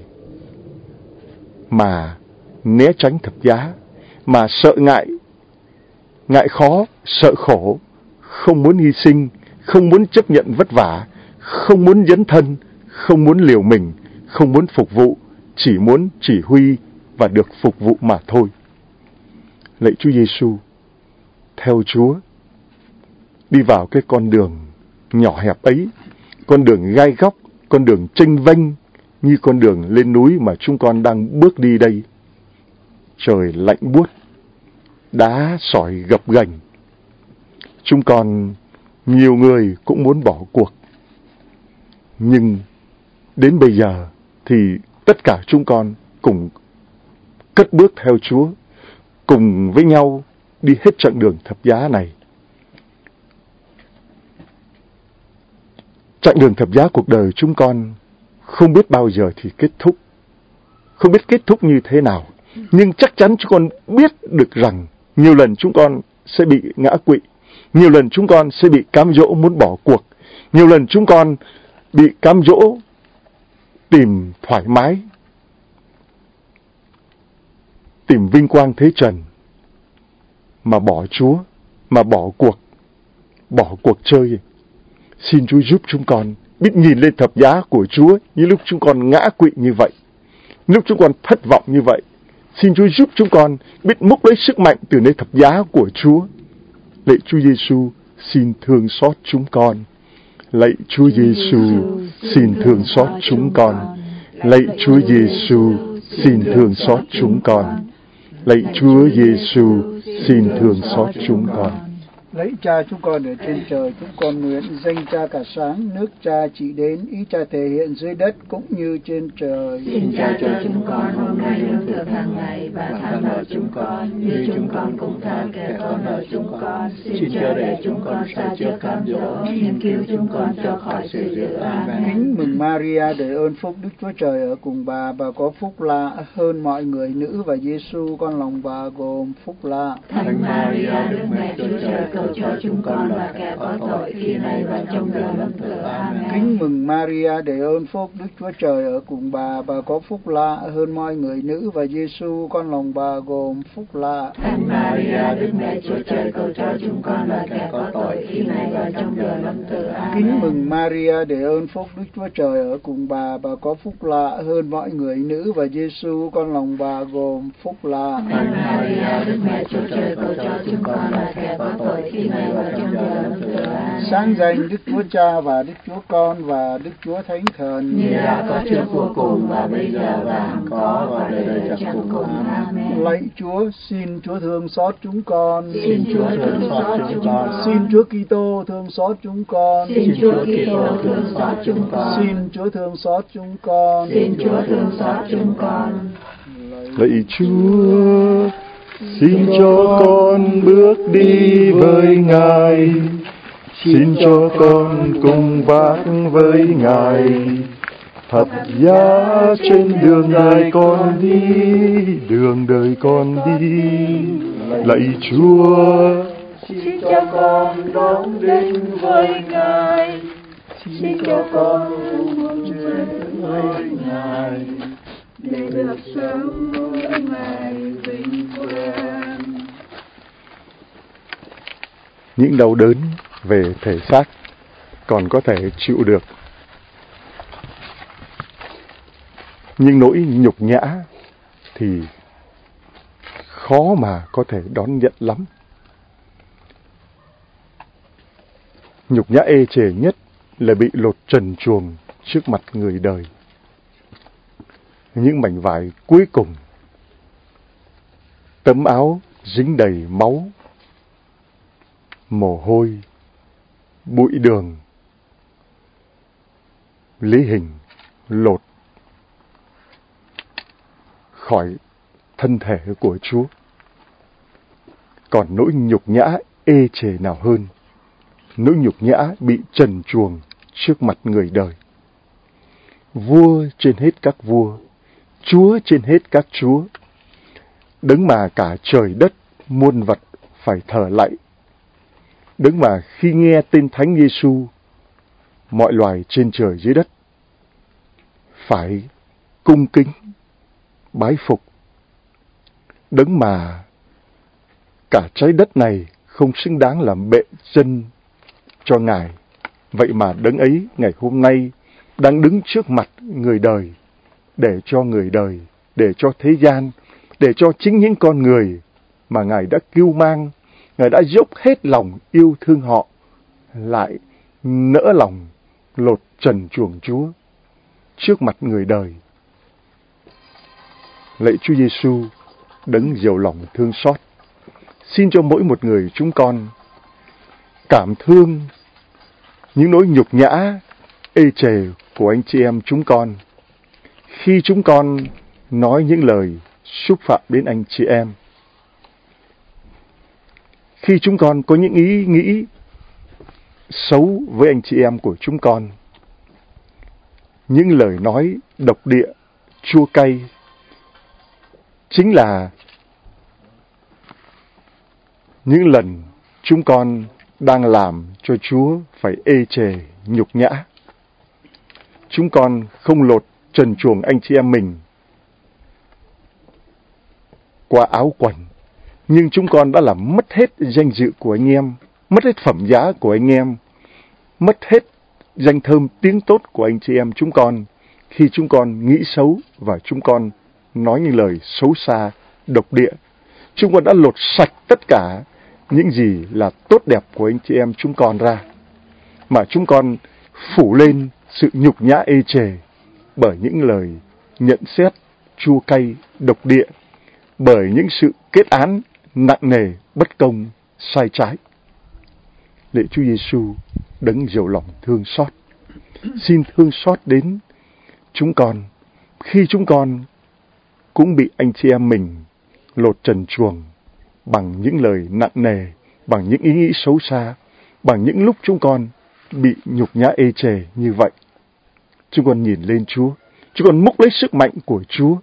mà né tránh thập giá, mà sợ ngại, ngại khó, sợ khổ, không muốn hy sinh, không muốn chấp nhận vất vả, không muốn dấn thân, không muốn liều mình, không muốn phục vụ, chỉ muốn chỉ huy và được phục vụ mà thôi. Lạy Chúa Giêsu, theo Chúa, đi vào cái con đường nhỏ hẹp ấy, con đường gai góc, con đường chênh vênh như con đường lên núi mà chúng con đang bước đi đây. Trời lạnh buốt, đá sỏi gập ghềnh. Chúng con, nhiều người cũng muốn bỏ cuộc. Nhưng đến bây giờ thì tất cả chúng con cùng cất bước theo Chúa, cùng với nhau đi hết chặng đường thập giá này. Chặng đường thập giá cuộc đời chúng con không biết bao giờ thì kết thúc, không biết kết thúc như thế nào. Nhưng chắc chắn chúng con biết được rằng nhiều lần chúng con sẽ bị ngã quỵ, nhiều lần chúng con sẽ bị cám dỗ muốn bỏ cuộc, nhiều lần chúng con bị cám dỗ tìm thoải mái, tìm vinh quang thế trần, mà bỏ Chúa, mà bỏ cuộc, bỏ cuộc chơi. Xin Chúa giúp chúng con biết nhìn lên thập giá của Chúa những lúc chúng con ngã quỵ như vậy, lúc chúng con thất vọng như vậy. Xin Chúa giúp chúng con biết múc lấy sức mạnh từ nơi thập giá của Chúa. Lạy Chúa Giêsu, xin thương xót chúng con. Lạy Chúa Giêsu, xin thương xót chúng con. Lạy Chúa Giêsu, xin thương xót chúng con. Lạy Chúa Giêsu, xin thương xót chúng con. Lạy Cha chúng con ở trên trời, chúng con nguyện danh Cha cả sáng, nước Cha chỉ đến, ý Cha thể hiện dưới đất cũng như trên trời. Xin Cha cho chúng con hôm nay lương thực hàng ngày, và tha nợ chúng con như chúng con cũng tha kẻ có nợ chúng con. Xin chớ để chúng con sa trước cám dỗ, nhưng cứu chúng con cho khỏi sự dữ. Amen. Kính mừng Maria, đầy ơn phúc, Đức Chúa Trời ở cùng bà, bà có phúc lạ hơn mọi người nữ, và Giêsu con lòng bà gồm phúc lạ. Thánh Maria, Đức Mẹ Chúa Trời, cầu cho chúng con là kẻ có tội khi nay và trong giờ lâm tử. Amen. Kính mừng Maria, đầy ơn phúc, Đức Chúa Trời ở cùng bà, bà có phúc lạ hơn mọi người nữ, và Giêsu con lòng bà gồm phúc lạ. Thánh Maria, Đức Mẹ Chúa Trời, cầu cho chúng con là kẻ có tội khi nay và trong giờ lâm tử. Amen. Kính mừng Maria, đầy ơn phúc, Đức Chúa Trời ở cùng bà, bà có phúc lạ hơn mọi người nữ, và Giêsu con lòng bà gồm phúc lạ. Thánh Maria, Đức Mẹ Chúa Trời, cầu cho chúng con là kẻ có tội khi nay và trong giờ lâm tử. Amen. Sáng danh Đức Chúa Cha và Đức Chúa Con và Đức Chúa Thánh Thần, như đã có trước vô cùng và bây giờ và hằng có và đời đời chẳng cùng. Amen. Lạy Chúa, xin Chúa thương xót chúng con. Xin Chúa thương xót chúng con. Xin Chúa Kitô thương xót chúng con. Xin Chúa Kitô thương xót chúng con. Xin Chúa thương xót chúng con. Xin Chúa thương xót chúng con. Lạy Chúa, xin cho con bước đi với Ngài, xin cho con cùng vác với Ngài thập giá trên đường đời con đi, đường đời con đi. Lạy Chúa, xin cho con đón đến với Ngài, xin cho con cùng trên với Ngài, để được sống với Ngài vinh quang. những đau đớn về thể xác còn có thể chịu được, nhưng nỗi nhục nhã thì khó mà có thể đón nhận lắm. Nhục nhã ê chề nhất là bị lột trần truồng trước mặt người đời. Những mảnh vải cuối cùng, tấm áo dính đầy máu, mồ hôi, bụi đường, lý hình lột khỏi thân thể của Chúa. Còn nỗi nhục nhã ê chề nào hơn, nỗi nhục nhã bị trần truồng trước mặt người đời. Vua trên hết các vua, Chúa trên hết các chúa, đấng mà cả trời đất muôn vật phải thờ lạy, đấng mà khi nghe tên Thánh Giêsu, mọi loài trên trời dưới đất phải cung kính bái phục, đấng mà cả trái đất này không xứng đáng làm bệ chân cho Ngài. Vậy mà đấng ấy ngày hôm nay đang đứng trước mặt người đời, để cho người đời, để cho thế gian, để cho chính những con người mà Ngài đã cứu mang, Ngài đã dốc hết lòng yêu thương họ, lại nỡ lòng lột trần truồng Chúa trước mặt người đời. Lạy Chúa Giêsu, đấng giàu lòng thương xót, xin cho mỗi một người chúng con cảm thương những nỗi nhục nhã ê chề của anh chị em chúng con, khi chúng con nói những lời xúc phạm đến anh chị em, khi chúng con có những ý nghĩ xấu với anh chị em của chúng con, những lời nói độc địa, chua cay, chính là những lần chúng con đang làm cho Chúa phải ê chề, nhục nhã. Chúng con không lột trần truồng anh chị em mình qua áo quần, nhưng chúng con đã làm mất hết danh dự của anh em, mất hết phẩm giá của anh em, mất hết danh thơm tiếng tốt của anh chị em chúng con khi chúng con nghĩ xấu và chúng con nói những lời xấu xa, độc địa. Chúng con đã lột sạch tất cả những gì là tốt đẹp của anh chị em chúng con ra, mà chúng con phủ lên sự nhục nhã ê chề bởi những lời nhận xét chua cay, độc địa, bởi những sự kết án nặng nề, bất công, sai trái. Lạy Chúa Giêsu đấng giàu lòng thương xót, xin thương xót đến chúng con khi chúng con cũng bị anh chị em mình lột trần truồng bằng những lời nặng nề, bằng những ý nghĩ xấu xa, bằng những lúc chúng con bị nhục nhã ê chề như vậy. Chúng con nhìn lên Chúa, chúng con múc lấy sức mạnh của Chúa.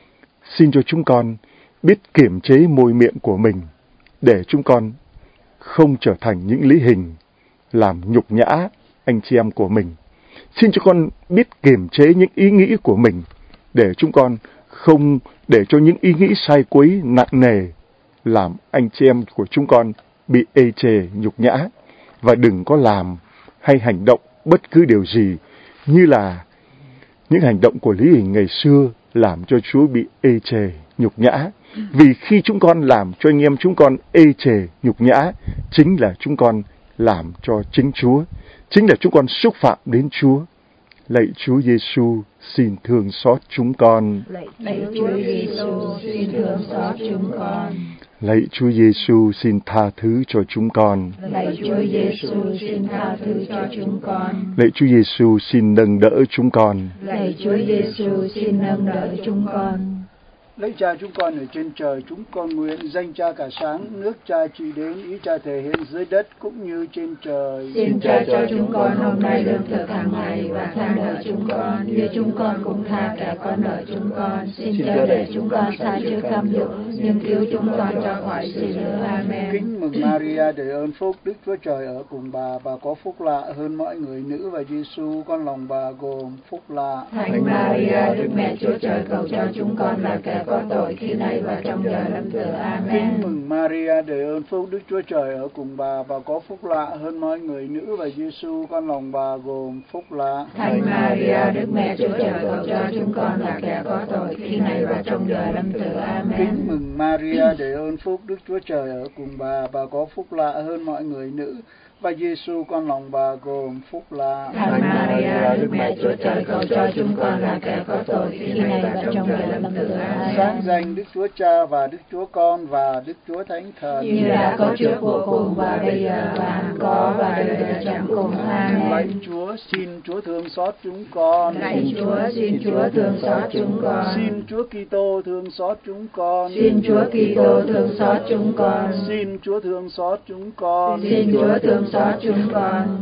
Xin cho chúng con biết kiềm chế môi miệng của mình, để chúng con không trở thành những lý hình làm nhục nhã anh chị em của mình. Xin cho con biết kiềm chế những ý nghĩ của mình, để chúng con không để cho những ý nghĩ sai quấy nặng nề làm anh chị em của chúng con bị ê chề, nhục nhã. Và đừng có làm hay hành động bất cứ điều gì như là những hành động của lý hình ngày xưa làm cho Chúa bị ê chề, nhục nhã. Vì khi chúng con làm cho anh em chúng con ê chề, nhục nhã, chính là chúng con làm cho chính Chúa, chính là chúng con xúc phạm đến Chúa. Lạy Chúa Giêsu, xin thương xót chúng con. Lạy Chúa Giêsu, xin thương xót chúng con. Lạy Chúa Giêsu, xin tha thứ cho chúng con. Lạy Chúa Giêsu, xin tha thứ cho chúng con. Lạy Chúa Giêsu, xin nâng đỡ chúng con. Lạy Chúa Giêsu, xin nâng đỡ chúng con. Lạy Cha chúng con ở trên trời, chúng con nguyện danh Cha cả sáng, nước Cha trị đến, ý Cha thể hiện dưới đất cũng như trên trời. Xin Cha cho chúng con hôm nay lương thực hàng ngày, và tha nợ chúng con như chúng con cũng tha kẻ có nợ chúng con. Xin Cha để chúng con xa trước cam dỗ, nhưng cứu chúng con ra khỏi sự dữ. Amen. Kính mừng Maria, đầy ơn phúc, Đức Chúa Trời ở cùng bà, bà có phúc lạ hơn mọi người nữ, và Giêsu con lòng bà gồm phúc lạ. Thánh Maria, Đức Mẹ Chúa Trời, cầu cho chúng con là kẻ có tội khi nay và trong giờ lâm tử. Amen. Kính mừng Maria, đầy ơn phúc, Đức Chúa Trời ở cùng bà, bà có phúc lạ hơn mọi người nữ, và Giêsu con lòng bà gồm phúc lạ. Thánh Maria, Đức Mẹ Chúa Trời, cầu cho chúng con là kẻ có tội khi nay và trong giờ lâm tử. Amen. Kính mừng Maria, đầy ơn phúc, Đức Chúa Trời ở cùng bà, bà có phúc lạ hơn mọi người nữ, và Giêsu con lòng bà gồm phúc lạ. Thánh Maria, Đức Mẹ Chúa Trời, cầu cho chúng con là kẻ có tội khi nay và trong giờ lâm tử. Amen. Sáng danh Đức Chúa Cha và Đức Chúa Con và Đức Chúa Thánh Thần, như đã có trước vô cùng và bây giờ và hằng có và đời đời chẳng cùng. Amen. Lạy Chúa, xin Chúa thương xót chúng con. Lạy Chúa, xin Chúa thương xót chúng con. Xin Chúa Kitô thương xót chúng con. Xin Chúa Kitô thương xót chúng con. Xin Chúa thương xót chúng con. Xin Chúa thương xót chúng con.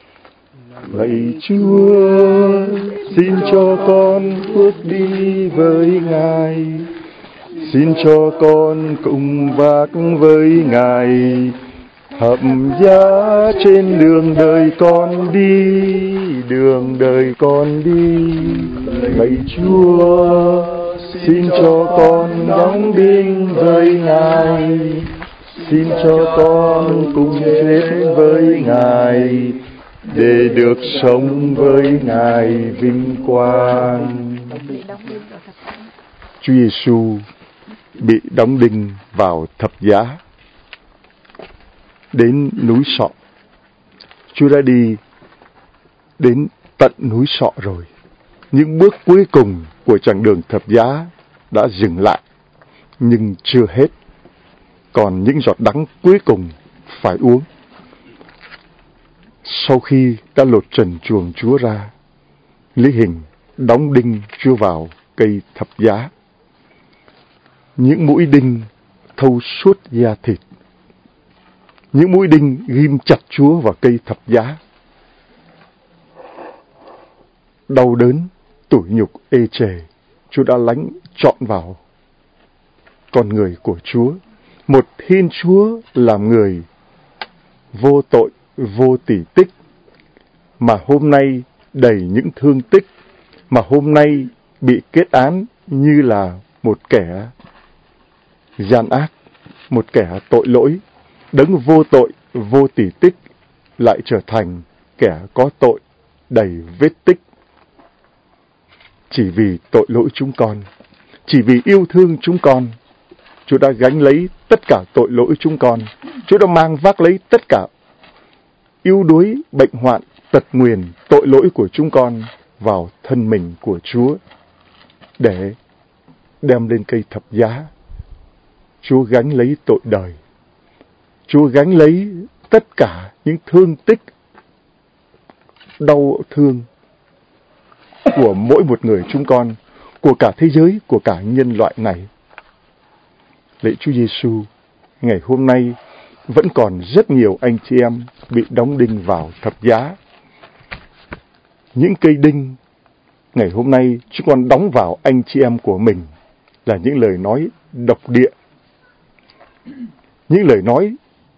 Lạy Chúa, xin cho con bước đi với Ngài, xin cho con cùng vác với Ngài thập giá trên đường đời con đi, đường đời con đi. Lạy Chúa, xin cho con đóng đinh với Ngài, xin cho con cùng chết với Ngài, để được sống với Ngài vinh quang. Chúa Giêsu bị đóng đinh vào thập giá, đến núi Sọ. Chúa đã đi đến tận núi Sọ rồi. Những bước cuối cùng của chặng đường thập giá đã dừng lại, nhưng chưa hết. Còn những giọt đắng cuối cùng phải uống. Sau khi đã lột trần truồng Chúa ra, lý hình đóng đinh Chúa vào cây thập giá. Những mũi đinh thâu suốt da thịt. Những mũi đinh ghim chặt Chúa vào cây thập giá. Đau đớn, tủi nhục, ê chề, Chúa đã lãnh trọn vào con người của Chúa. Một Thiên Chúa làm người vô tội, vô tỉ tích, mà hôm nay đầy những thương tích, mà hôm nay bị kết án như là một kẻ gian ác, một kẻ tội lỗi. Đấng vô tội, vô tỉ tích lại trở thành kẻ có tội đầy vết tích. Chỉ vì tội lỗi chúng con, chỉ vì yêu thương chúng con, Chúa đã gánh lấy tất cả tội lỗi chúng con. Chúa đã mang vác lấy tất cả yếu đuối, bệnh hoạn, tật nguyền, tội lỗi của chúng con vào thân mình của Chúa để đem lên cây thập giá. Chúa gánh lấy tội đời. Chúa gánh lấy tất cả những thương tích, đau thương của mỗi một người chúng con, của cả thế giới, của cả nhân loại này. Lạy Chúa Giêsu, ngày hôm nay vẫn còn rất nhiều anh chị em bị đóng đinh vào thập giá. Những cây đinh ngày hôm nay chúng con đóng vào anh chị em của mình là những lời nói độc địa, những lời nói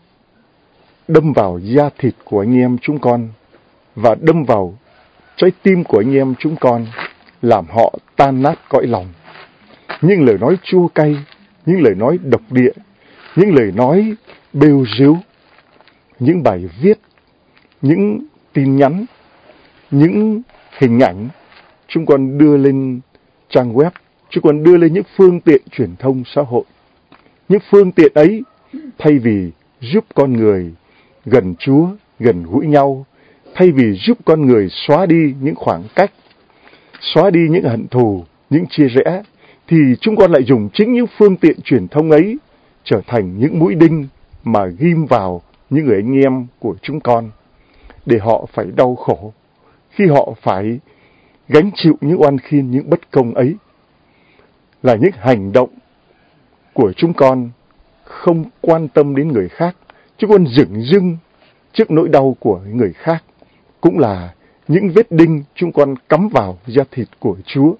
đâm vào da thịt của anh em chúng con và đâm vào trái tim của anh em chúng con, làm họ tan nát cõi lòng. Những lời nói chua cay, những lời nói độc địa, những lời nói bêu rếu, những bài viết, những tin nhắn, những hình ảnh chúng con đưa lên trang web, chúng con đưa lên những phương tiện truyền thông xã hội. Những phương tiện ấy, thay vì giúp con người gần Chúa, gần gũi nhau, thay vì giúp con người xóa đi những khoảng cách, xóa đi những hận thù, những chia rẽ, thì chúng con lại dùng chính những phương tiện truyền thông ấy trở thành những mũi đinh mà ghim vào những người anh em của chúng con, để họ phải đau khổ, khi họ phải gánh chịu những oan khiên, những bất công ấy. Là những hành động của chúng con không quan tâm đến người khác, chúng con dửng dưng trước nỗi đau của người khác, cũng là những vết đinh chúng con cắm vào da thịt của Chúa.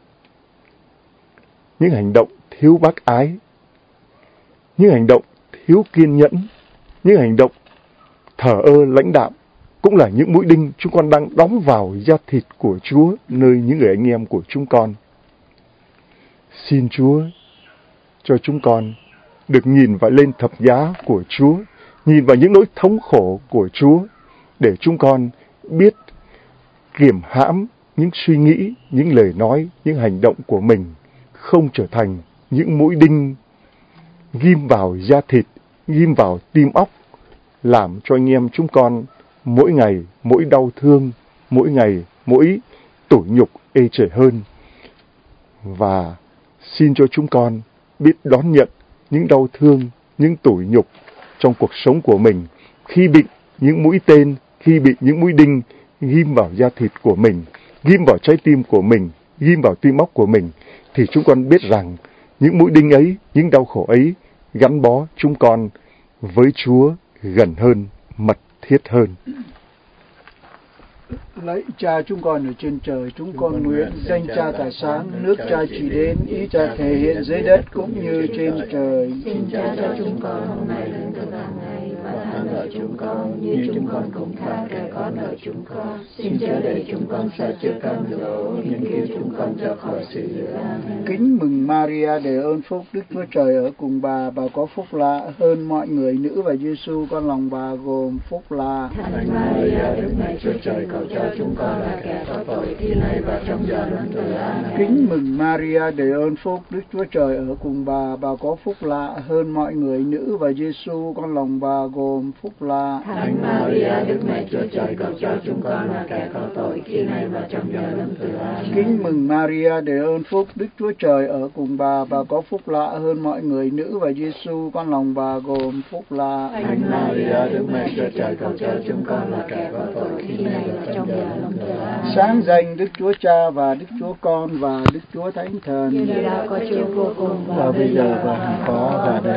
Những hành động thiếu bác ái, những hành động thiếu kiên nhẫn, những hành động thờ ơ lãnh đạm, cũng là những mũi đinh chúng con đang đóng vào da thịt của Chúa nơi những người anh em của chúng con. Xin Chúa cho chúng con được nhìn vào lên thập giá của Chúa, nhìn vào những nỗi thống khổ của Chúa, để chúng con biết kiềm hãm những suy nghĩ, những lời nói, những hành động của mình không trở thành những mũi đinh ghim vào da thịt, ghim vào tim óc, làm cho anh em chúng con mỗi ngày mỗi đau thương, mỗi ngày mỗi tủi nhục ê chề hơn. Và xin cho chúng con biết đón nhận những đau thương, những tủi nhục trong cuộc sống của mình, khi bị những mũi tên, khi bị những mũi đinh ghim vào da thịt của mình, ghim vào trái tim của mình, ghim vào tim óc của mình, thì chúng con biết rằng những mũi đinh ấy, những đau khổ ấy gắn bó chúng con với Chúa gần hơn, mật thiết hơn. Lạy Cha chúng con ở trên trời, chúng con nguyện danh Cha tỏa sáng, nước Cha chỉ đến, ý Cha thể hiện dưới đất cũng như trên trời. Xin Cha cho chúng con hôm nay lương thực hàng ngày, và tha nợ chúng con như chúng con cũng tha kẻ có nợ chúng con. Xin chớ để chúng con sa trước cám dỗ, nhưng cứu chúng con ra khỏi sự dữ. Amen. Kính mừng Maria, đầy ơn phúc, Đức Chúa Trời ở cùng bà, bà có phúc lạ hơn mọi người nữ, và Giêsu con lòng bà gồm phúc lạ. Thánh Maria, Đức Mẹ Chúa Trời, cầu cho chúng con là kẻ có tội, khi nay và trong giờ lâm tử. Amen. Kính mừng Maria, đầy ơn phúc, Đức Chúa Trời ở cùng bà, bà có phúc lạ hơn mọi người nữ, và Giêsu con lòng bà gồm phúc lạ. Thánh Maria, Đức Mẹ Chúa Trời, cầu cho chúng con là kẻ có tội, khi nay và trong giờ lâm tử. Amen. Kính mừng Maria, đầy ơn phúc, Đức Chúa Trời ở cùng bà, bà có phúc lạ hơn mọi người nữ, và Giêsu con lòng bà gồm phúc lạ. Thánh Maria, Đức Mẹ Chúa Trời, cầu cho chúng con là kẻ có tội, khi nay và trong giờ lâm tử. Amen. Sáng danh Đức Chúa Cha và Đức Chúa Con và Đức Chúa Thánh Thần, như đã có Chúa vô cùng, và bây giờ và hằng có và đời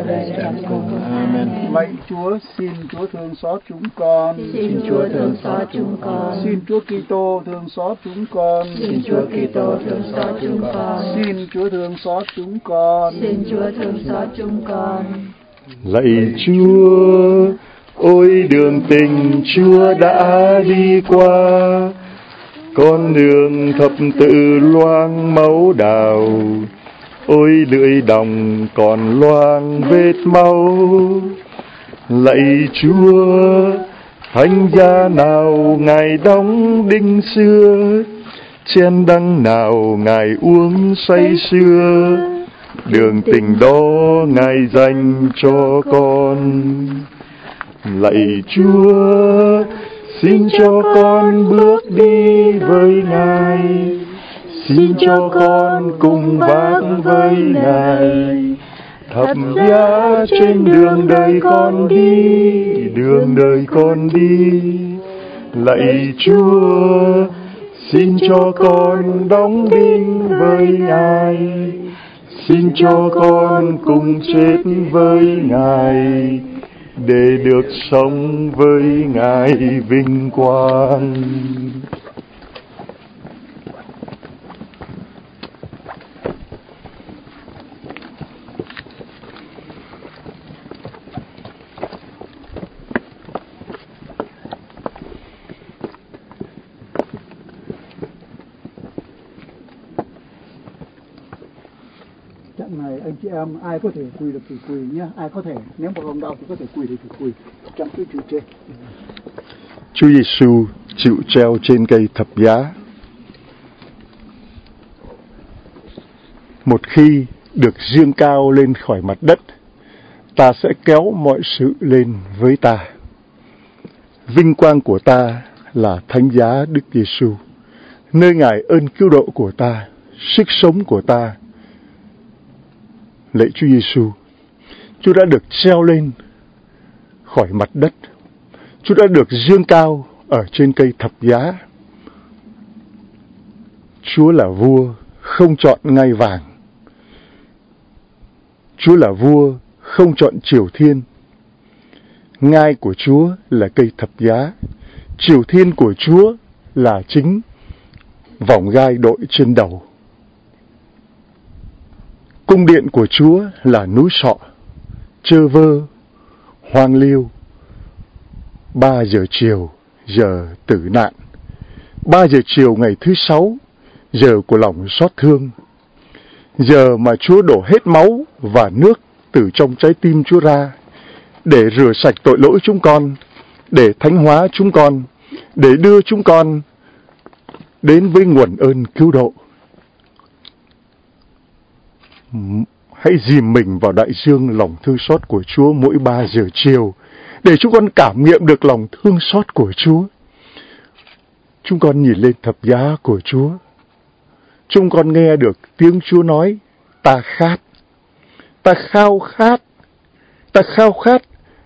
đời chẳng cùng. Amen. Lạy Chúa, xin Chúa thương xót chúng con. Xin Chúa thương xót chúng con. Xin Chúa Kitô thương xót chúng con. Xin Chúa Kitô thương xót chúng con. Xin Chúa thương xót chúng con. Xin Chúa thương xót chúng con. Lạy Chúa, ôi đường tình Chúa đã đi qua, con đường thập tự loang máu đào, ôi lưỡi đồng còn loang vết máu. Lạy Chúa, thánh giá nào Ngài đóng đinh xưa, chén đắng nào Ngài uống say sưa, đường tình đó Ngài dành cho con. Lạy Chúa, xin cho con bước đi với Ngài, xin cho con cùng vác với Ngài, thập giá trên đường đời con đi, đường đời con đi. Lạy Chúa, xin cho con đóng đinh với Ngài, xin cho con cùng chết với Ngài, để được sống với Ngài vinh quang. Trận này anh chị em ai có thể quỳ được thì quỳ nhé, ai có thể nếu mà không đau thì có thể quỳ được thì quỳ, chẳng cứ chịu chết. Chúa Giêsu chịu treo trên cây thập giá. Một khi được giương cao lên khỏi mặt đất, ta sẽ kéo mọi sự lên với ta. Vinh quang của ta là thánh giá Đức Giêsu, nơi Ngài ơn cứu độ của ta, sức sống của ta. Lạy Chúa Giêsu, Chúa đã được treo lên khỏi mặt đất, Chúa đã được giương cao ở trên cây thập giá. Chúa là vua không chọn ngai vàng, Chúa là vua không chọn triều thiên. Ngai của Chúa là cây thập giá, triều thiên của Chúa là chính vòng gai đội trên đầu. Cung điện của Chúa là núi sọ, trơ vơ, hoang liêu. Ba giờ chiều, giờ tử nạn. Ba giờ chiều ngày thứ sáu, giờ của lòng xót thương. Giờ mà Chúa đổ hết máu và nước từ trong trái tim Chúa ra, để rửa sạch tội lỗi chúng con, để thánh hóa chúng con, để đưa chúng con đến với nguồn ơn cứu độ. Hãy dìm mình vào đại dương lòng thương xót của Chúa mỗi ba giờ chiều, để chúng con cảm nghiệm được lòng thương xót của Chúa. Chúng con nhìn lên thập giá của Chúa, chúng con nghe được tiếng Chúa nói, ta khát, ta khao khát, ta khao khát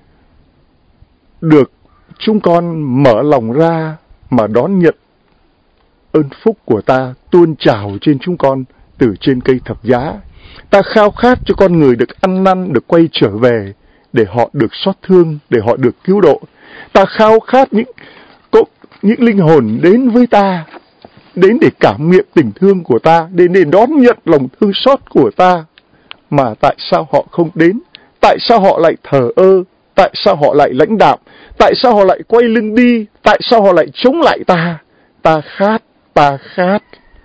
được chúng con mở lòng ra mà đón nhận ơn phúc của ta tuôn trào trên chúng con từ trên cây thập giá. Ta khao khát cho con người được ăn năn, được quay trở về, để họ được xót thương, để họ được cứu độ. Ta khao khát những, có, những linh hồn đến với ta, đến để cảm nghiệm tình thương của ta, đến để đón nhận lòng thương xót của ta. Mà tại sao họ không đến? Tại sao họ lại thờ ơ? Tại sao họ lại lãnh đạm? Tại sao họ lại quay lưng đi? Tại sao họ lại chống lại ta? Ta khát, ta khát.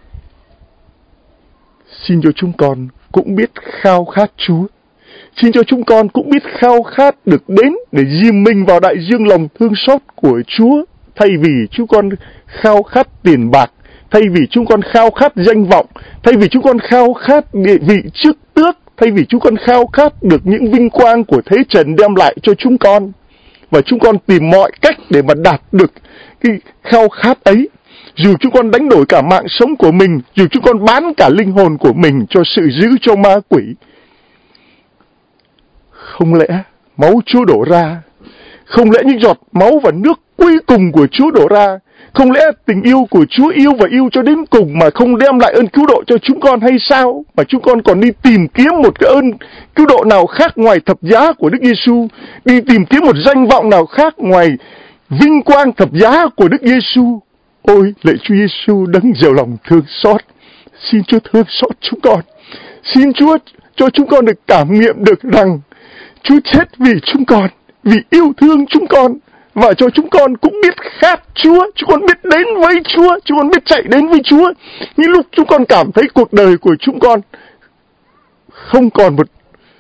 Xin cho chúng con cũng biết khao khát Chúa. Xin cho chúng con cũng biết khao khát được đến để dìm mình vào đại dương lòng thương xót của Chúa. Thay vì chúng con khao khát tiền bạc, thay vì chúng con khao khát danh vọng, thay vì chúng con khao khát địa vị chức tước, thay vì chúng con khao khát được những vinh quang của thế trần đem lại cho chúng con. Và chúng con tìm mọi cách để mà đạt được cái khao khát ấy. Dù chúng con đánh đổi cả mạng sống của mình, dù chúng con bán cả linh hồn của mình cho sự giữ cho ma quỷ. Không lẽ máu Chúa đổ ra, không lẽ những giọt máu và nước cuối cùng của Chúa đổ ra. Không lẽ tình yêu của Chúa yêu và yêu cho đến cùng mà không đem lại ơn cứu độ cho chúng con hay sao? Mà chúng con còn đi tìm kiếm một cái ơn cứu độ nào khác ngoài thập giá của Đức Giêsu, đi tìm kiếm một danh vọng nào khác ngoài vinh quang thập giá của Đức Giêsu. Ôi, lạy Chúa Giêsu đấng giàu lòng thương xót, xin Chúa thương xót chúng con. Xin Chúa cho chúng con được cảm nghiệm được rằng Chúa chết vì chúng con, vì yêu thương chúng con, và cho chúng con cũng biết khát Chúa, chúng con biết đến với Chúa, chúng con biết chạy đến với Chúa. Những lúc chúng con cảm thấy cuộc đời của chúng con không còn một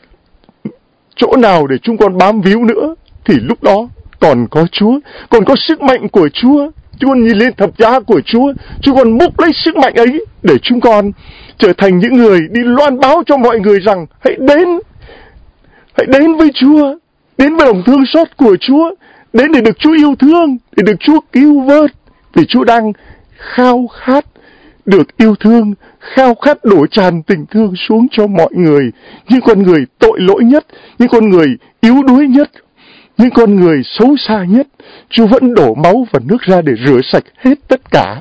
chỗ nào để chúng con bám víu nữa, thì lúc đó còn có Chúa, còn có sức mạnh của Chúa. Chúng con nhìn lên thập giá của Chúa, chúng con múc lấy sức mạnh ấy để chúng con trở thành những người đi loan báo cho mọi người rằng hãy đến, hãy đến với Chúa, đến với lòng thương xót của Chúa, đến để được Chúa yêu thương, để được Chúa cứu vớt. Vì Chúa đang khao khát được yêu thương, khao khát đổ tràn tình thương xuống cho mọi người, những con người tội lỗi nhất, những con người yếu đuối nhất, những con người xấu xa nhất. Chúa vẫn đổ máu và nước ra để rửa sạch hết tất cả.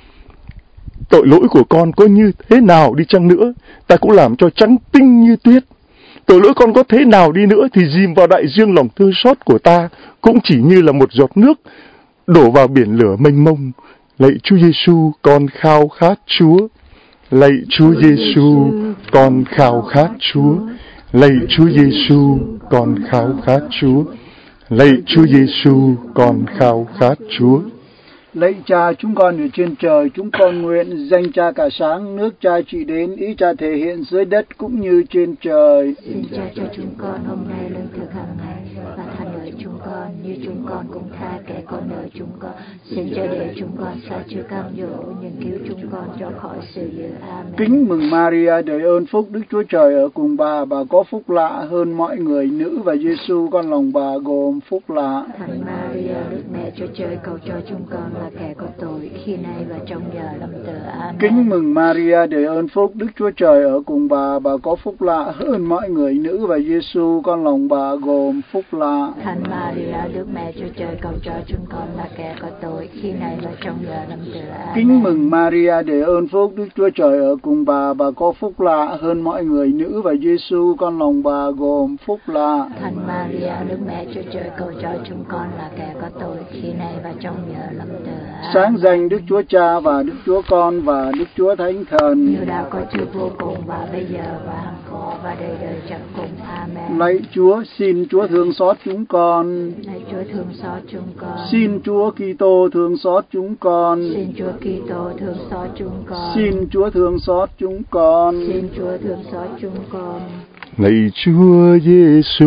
Tội lỗi của con có như thế nào đi chăng nữa, ta cũng làm cho trắng tinh như tuyết. Tội lỗi con có thế nào đi nữa thì dìm vào đại dương lòng thương xót của ta cũng chỉ như là một giọt nước đổ vào biển lửa mênh mông. Lạy Chúa Giêsu, con khao khát Chúa. Lạy Chúa Giêsu, con khao khát Chúa. Lạy Chúa Giêsu, con khao khát Chúa. Lạy Chúa Giêsu, con khao khát Chúa. Lạy Cha, chúng con ở trên trời, chúng con nguyện danh Cha cả sáng, nước Cha trị đến, ý Cha thể hiện dưới đất cũng như trên trời. Xin Cha cho chúng con hôm nay lương thực hàng ngày, và tha nợ chúng con như chúng con cũng tha kẻ có nợ chúng con. Xin cho để chúng con sa chưa cam dỗ, nhưng cứu chúng con cho khỏi sự dữ. Amen. Kính mừng Maria, đầy ơn phúc, Đức Chúa Trời ở cùng bà, bà có phúc lạ hơn mọi người nữ, và Giêsu con lòng bà gồm phúc lạ. Thánh Maria, Đức Mẹ Chúa Trời, cầu cho chúng con là kẻ có tội, khi nay và trong giờ lâm tử. Amen. Kính mừng Maria, đầy ơn phúc, Đức Chúa Trời ở cùng bà, bà có phúc lạ hơn mọi người nữ, và Giêsu con lòng bà gồm phúc lạ. Thánh Maria, Đức Mẹ Chúa Trời, cầu cho chúng con là kẻ có tội, khi này và trong giờ lâm tử. Amen. Kính mừng Maria, đầy ơn phúc, Đức Chúa Trời ở cùng bà, bà có phúc lạ hơn mọi người nữ, và Giêsu con lòng bà gồm phúc lạ. Thánh Maria, Đức Mẹ Chúa Trời, cầu cho chúng con là kẻ có tội, khi này và trong giờ lâm tử. Amen. Sáng danh Đức Chúa Cha và Đức Chúa Con và Đức Chúa Thánh Thần, như đã có trước vô cùng và bây giờ và hằng có và đời đời chẳng cùng. Amen. Lạy Chúa, xin Chúa thương xót chúng con. Lạy Chúa thương xót chúng con. Xin Chúa Kitô thương xót chúng con. Xin Chúa Kitô thương xót chúng con. Xin Chúa thương xót chúng con. Xin Chúa thương xót chúng con. Lạy Chúa Giêsu,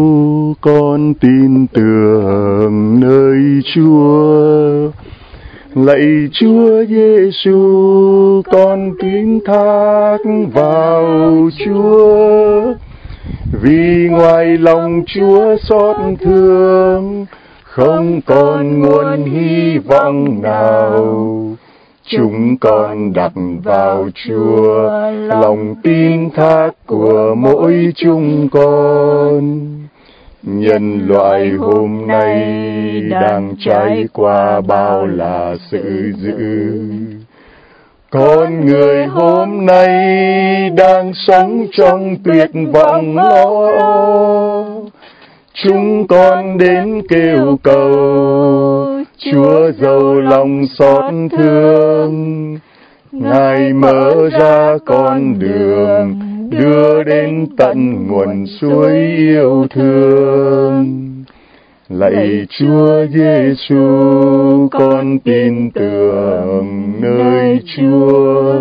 con tin tưởng nơi Chúa. Lạy Chúa Giêsu, con tín thác vào Chúa. Vì ngoài lòng Chúa xót thương, không còn nguồn hy vọng nào. Chúng con đặt vào Chúa lòng tin thác của mỗi chúng con. Nhân loại hôm nay đang trải qua bao là sự dữ. Con người hôm nay đang sống trong tuyệt vọng lo âu. Chúng con đến kêu cầu Chúa giàu lòng xót thương. Ngài mở ra con đường đưa đến tận nguồn suối yêu thương. Lạy Chúa Giêsu, con tin tưởng nơi Chúa.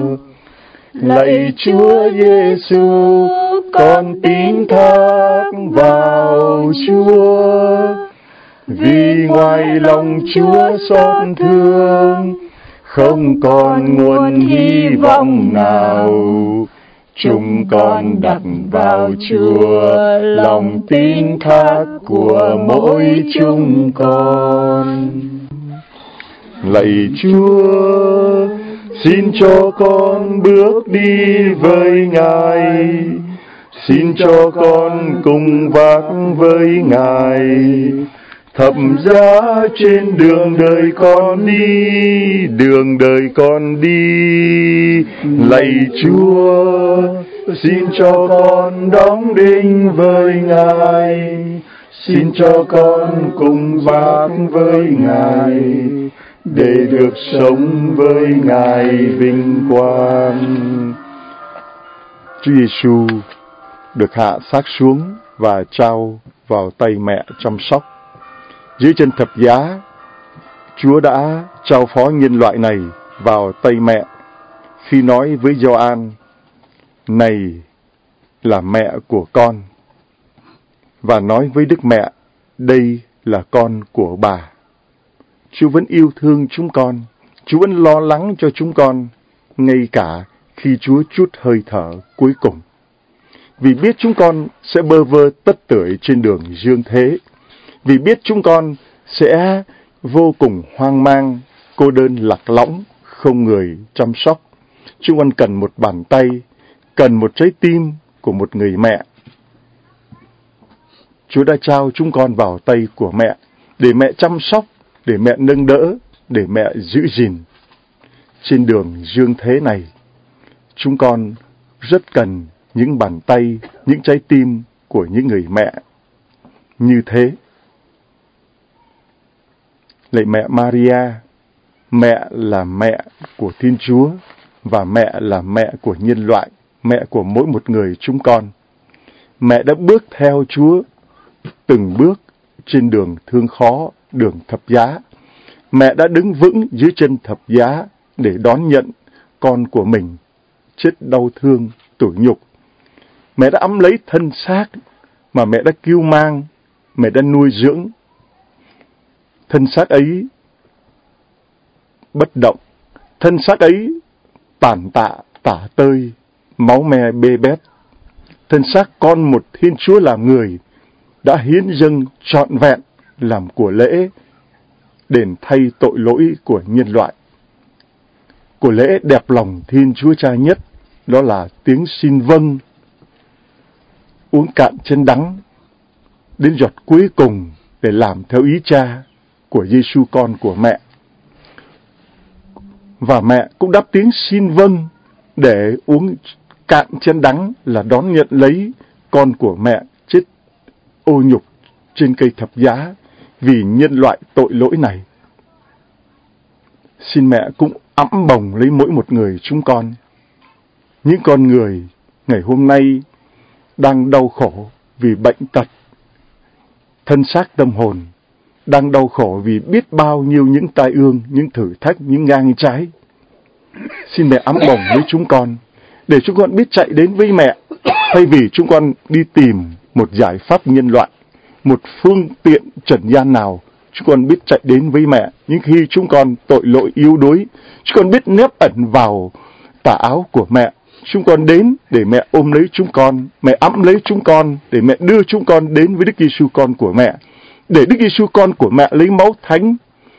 Lạy Chúa Giêsu, con tín thác vào Chúa. Vì ngoài lòng Chúa xót thương, không còn nguồn hy vọng nào. Chúng con đặt vào Chúa lòng tin thác của mỗi chúng con. Lạy Chúa, xin cho con bước đi với Ngài. Xin cho con cùng vác với Ngài thập giá trên đường đời con đi, đường đời con đi. Lạy Chúa, xin cho con đóng đinh với Ngài, xin cho con cùng vác với Ngài, để được sống với Ngài vinh quang. Chúa Giêsu được hạ xác xuống và trao vào tay mẹ chăm sóc. Dưới chân thập giá, Chúa đã trao phó nhân loại này vào tay mẹ khi nói với Gioan: này là mẹ của con, và nói với Đức Mẹ: đây là con của bà. Chúa vẫn yêu thương chúng con, Chúa vẫn lo lắng cho chúng con, ngay cả khi Chúa trút hơi thở cuối cùng. Vì biết chúng con sẽ bơ vơ tất tưởi trên đường dương thế, vì biết chúng con sẽ vô cùng hoang mang, cô đơn lạc lõng, không người chăm sóc. Chúng con cần một bàn tay, cần một trái tim của một người mẹ. Chúa đã trao chúng con vào tay của mẹ, để mẹ chăm sóc, để mẹ nâng đỡ, để mẹ giữ gìn. Trên đường dương thế này, chúng con rất cần những bàn tay, những trái tim của những người mẹ như thế. Lạy mẹ Maria, mẹ là mẹ của Thiên Chúa, và mẹ là mẹ của nhân loại, mẹ của mỗi một người chúng con. Mẹ đã bước theo Chúa từng bước trên đường thương khó, đường thập giá. Mẹ đã đứng vững dưới chân thập giá để đón nhận con của mình chết đau thương, tủi nhục. Mẹ đã ẵm lấy thân xác mà mẹ đã cưu mang, mẹ đã nuôi dưỡng. Thân xác ấy bất động, thân xác ấy tàn tạ, tả tơi, máu me bê bết. Thân xác con một Thiên Chúa làm người đã hiến dâng trọn vẹn làm của lễ, đền thay tội lỗi của nhân loại. Của lễ đẹp lòng Thiên Chúa Cha nhất, đó là tiếng xin vâng, uống cạn chén đắng, đến giọt cuối cùng để làm theo ý Cha của Giêsu con của mẹ. Và mẹ cũng đáp tiếng xin vâng để uống cạn chén đắng, là đón nhận lấy con của mẹ chết ô nhục trên cây thập giá vì nhân loại tội lỗi này. Xin mẹ cũng ẵm bồng lấy mỗi một người chúng con, những con người ngày hôm nay đang đau khổ vì bệnh tật, thân xác tâm hồn, đang đau khổ vì biết bao nhiêu những tai ương, những thử thách, những ngang trái. Xin mẹ ẵm bồng lấy chúng con, để chúng con biết chạy đến với mẹ, thay vì chúng con đi tìm một giải pháp nhân loại, một phương tiện trần gian nào. Chúng con biết chạy đến với mẹ những khi chúng con tội lỗi yếu đuối. Chúng con biết nép ẩn vào tà áo của mẹ. Chúng con đến để mẹ ôm lấy chúng con, mẹ ẵm lấy chúng con, để mẹ đưa chúng con đến với Đức Giêsu con của mẹ, để Đức Giêsu con của mẹ lấy máu thánh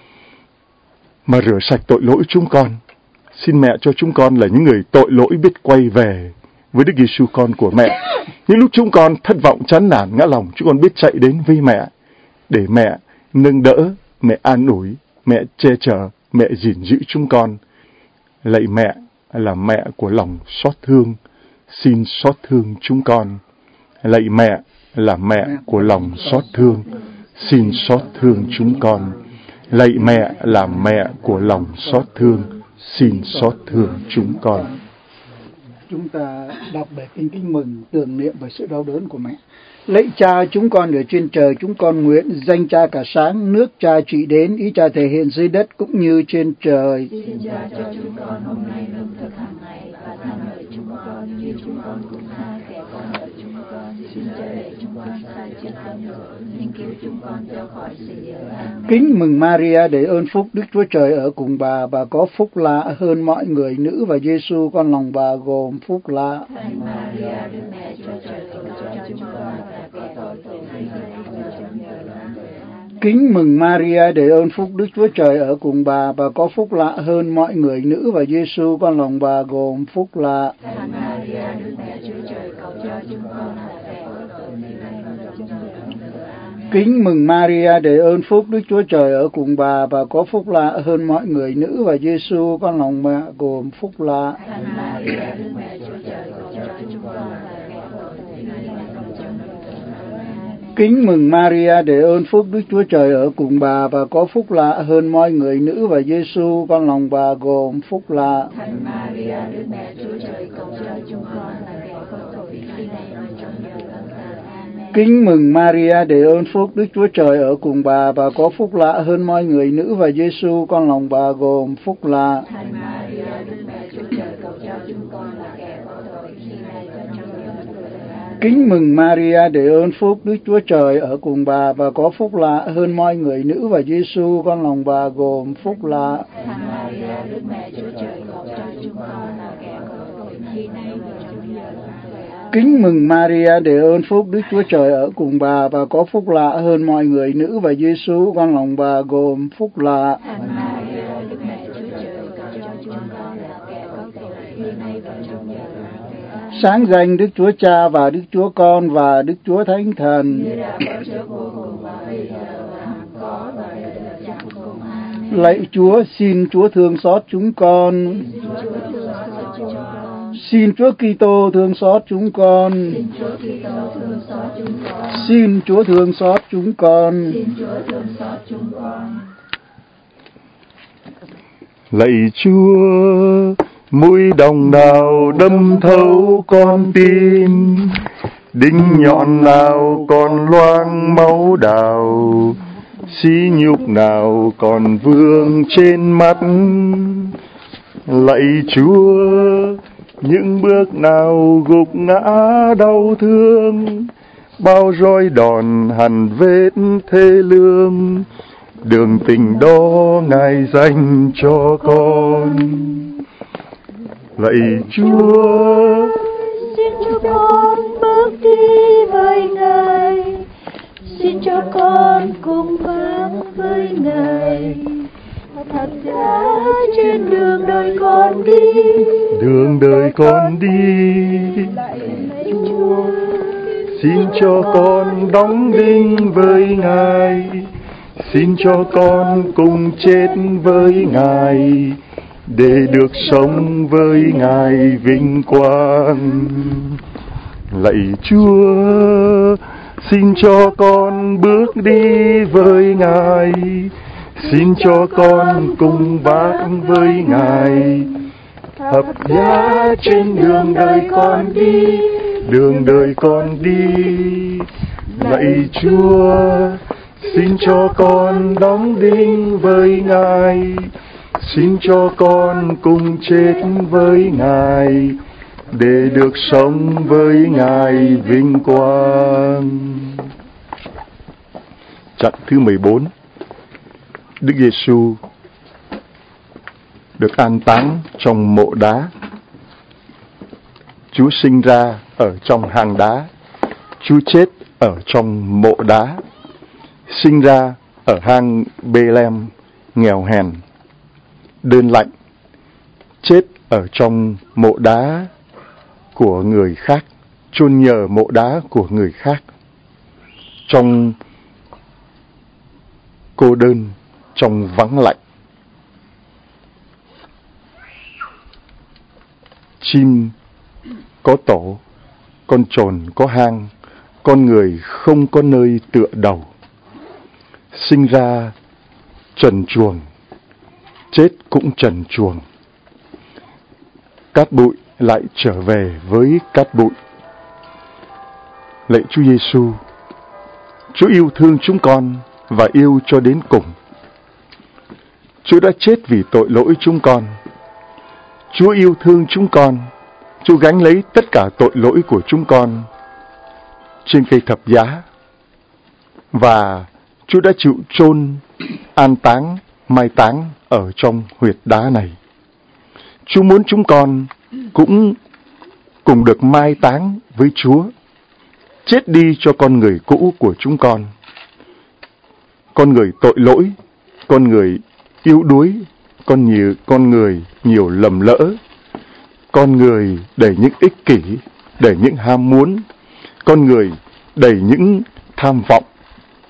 mà rửa sạch tội lỗi chúng con. Xin mẹ cho chúng con là những người tội lỗi biết quay về với Đức Giêsu con của mẹ. Những lúc chúng con thất vọng, chán nản, ngã lòng, chúng con biết chạy đến với mẹ, để mẹ nâng đỡ, mẹ an ủi, mẹ che chở, mẹ gìn giữ chúng con. Lạy mẹ là mẹ của lòng xót thương, xin xót thương chúng con. Lạy mẹ là mẹ của lòng xót thương, xin xót thương chúng con. Lạy mẹ là mẹ của lòng xót thương, xin xót thương chúng con. Chúng ta đọc bài kinh Kính Mừng tưởng niệm về sự đau đớn của mẹ. Lạy Cha chúng con ở trên trời, chúng con nguyện danh Cha cả sáng, nước Cha trị đến, ý Cha thể hiện dưới đất cũng như trên trời. Xin Cha cho chúng con hôm nay lương thực hàng ngày, và tha nợ chúng con như chúng con cũng tha kẻ có nợ chúng con. Xin Cha để chúng con sai trước cám dỗ, nhưng cứu chúng con ra khỏi sự dữ. Kính mừng Maria, để ơn phúc Đức Chúa Trời ở cùng bà, bà có phúc lạ hơn mọi người nữ, và Giêsu con lòng bà gồm phúc lạ. Thánh Maria, Đức Mẹ Chúa Trời, cầu cho chúng con là kẻ tội tội nay và trong giờ lâm tử. Kính mừng Maria, để ơn phúc Đức Chúa Trời ở cùng bà, bà có phúc lạ hơn mọi người nữ, và Giêsu con lòng bà gồm phúc lạ. Thánh Maria, Đức Mẹ Chúa Trời, cầu cho chúng con là kẻ tội tội nay và trong giờ lâm tử. Kính mừng Maria, đầy ơn phúc, Đức Chúa Trời ở cùng bà, bà có phúc lạ hơn mọi người nữ, và Giêsu con lòng mẹ gồm phúc lạ. Kính mừng Maria, đầy ơn phúc, Đức Chúa Trời ở cùng bà, bà có phúc lạ hơn mọi người nữ, và Giêsu con lòng bà gồm phúc lạ. Kính mừng Maria, đầy ơn phúc, Đức Chúa Trời ở cùng bà, bà có phúc lạ hơn mọi người nữ, và Giêsu con lòng bà gồm phúc lạ. Kính mừng Maria, đầy ơn phúc, Đức Chúa Trời ở cùng bà, bà có phúc lạ hơn mọi người nữ, và Giêsu con lòng bà gồm phúc lạ. Kính mừng Maria, đầy ơn phúc, Đức Chúa Trời ở cùng bà, bà có phúc lạ hơn mọi người nữ, và Giêsu con lòng bà gồm phúc lạ. Sáng danh Đức Chúa Cha và Đức Chúa Con và Đức Chúa Thánh Thần. Lạy Chúa, xin Chúa thương xót chúng con. Xin Chúa Kitô thương xót chúng con. Xin Chúa thương xót chúng con. Lạy Chúa, mũi đồng nào đâm thấu con tim, đinh nhọn nào còn loang máu đào, xí nhục nào còn vương trên mắt. Lạy Chúa, những bước nào gục ngã đau thương, bao roi đòn hằn vết thê lương, đường tình đó Ngài dành cho con. Lạy Chúa, xin cho con bước đi với Ngài, xin cho con cùng vang với Ngài, thật ra trên đường đời con đi, đường đời con đi. Lạy Chúa, xin cho con đóng đinh với Ngài, xin cho con cùng chết với Ngài, để được sống với Ngài vinh quang. Lạy Chúa, xin cho con bước đi với Ngài, xin cho con cùng vác với Ngài, thập giá trên đường đời con đi, đường đời con đi. Lạy Chúa, xin cho con đóng đinh với Ngài, xin cho con cùng chết với Ngài, để được sống với Ngài vinh quang. Chặng thứ mười bốn. Đức Giêsu được an táng trong mộ đá. Chúa sinh ra ở trong hang đá, Chúa chết ở trong mộ đá. Sinh ra ở hang Bê-lem nghèo hèn, đơn lạnh, chết ở trong mộ đá của người khác, chôn nhờ mộ đá của người khác, trong cô đơn, trong vắng lạnh. Chim có tổ, con trồn có hang, con người không có nơi tựa đầu. Sinh ra trần truồng, chết cũng trần truồng. Cát bụi lại trở về với cát bụi. Lạy Chúa Giêsu, Chúa yêu thương chúng con và yêu cho đến cùng. Chúa đã chết vì tội lỗi chúng con. Chúa yêu thương chúng con. Chúa gánh lấy tất cả tội lỗi của chúng con trên cây thập giá. Và Chúa đã chịu chôn, an táng, mai táng ở trong huyệt đá này. Chúa muốn chúng con cũng cùng được mai táng với Chúa, chết đi cho con người cũ của chúng con, con người tội lỗi, con người yếu đuối, con nhiều con người nhiều lầm lỡ, con người đầy những ích kỷ, đầy những ham muốn, con người đầy những tham vọng,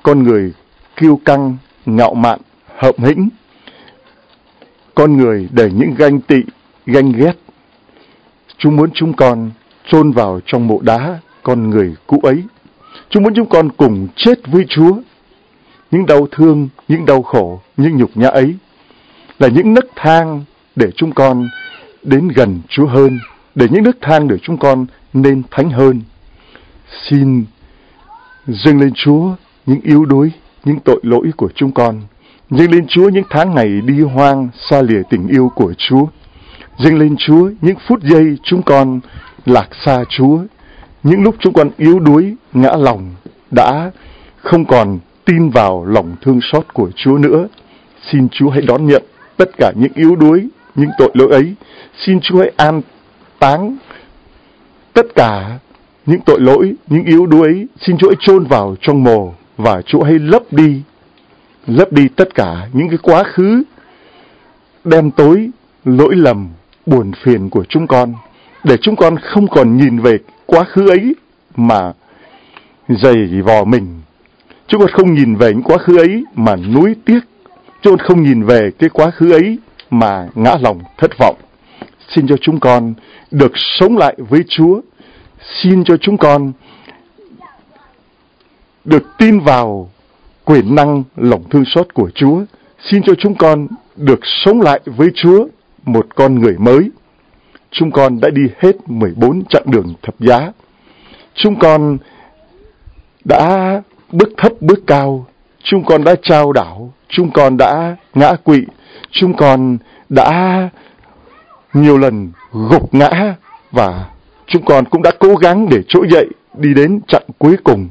con người kiêu căng, ngạo mạn, hợm hĩnh, con người đầy những ganh tị, ganh ghét. Chúa muốn chúng con chôn vào trong mộ đá con người cũ ấy. Chúa muốn chúng con cùng chết với Chúa. Những đau thương, những đau khổ, những nhục nhã ấy là những nấc thang để chúng con đến gần Chúa hơn, để những nấc thang để chúng con nên thánh hơn. Xin dâng lên Chúa những yếu đuối, những tội lỗi của chúng con. Dâng lên Chúa những tháng ngày đi hoang xa lìa tình yêu của Chúa. Dâng lên Chúa những phút giây chúng con lạc xa Chúa, những lúc chúng con yếu đuối, ngã lòng, đã không còn tin vào lòng thương xót của Chúa nữa. Xin Chúa hãy đón nhận tất cả những yếu đuối, những tội lỗi ấy. Xin Chúa hãy an táng tất cả những tội lỗi, những yếu đuối ấy. Xin Chúa hãy chôn vào trong mồ, và Chúa hãy lấp đi, lấp đi tất cả những cái quá khứ đen tối, lỗi lầm, buồn phiền của chúng con, để chúng con không còn nhìn về quá khứ ấy mà giày vò mình. Chúng con không nhìn về những quá khứ ấy mà nuối tiếc. Chúng con không nhìn về cái quá khứ ấy mà ngã lòng thất vọng. Xin cho chúng con được sống lại với Chúa. Xin cho chúng con được tin vào quyền năng lòng thương xót của Chúa. Xin cho chúng con được sống lại với Chúa, một con người mới. Chúng con đã đi hết mười bốn chặng đường thập giá. Chúng con đã bước thấp bước cao. Chúng con đã chao đảo. Chúng con đã ngã quỵ. Chúng con đã nhiều lần gục ngã. Và chúng con cũng đã cố gắng để trỗi dậy đi đến chặng cuối cùng.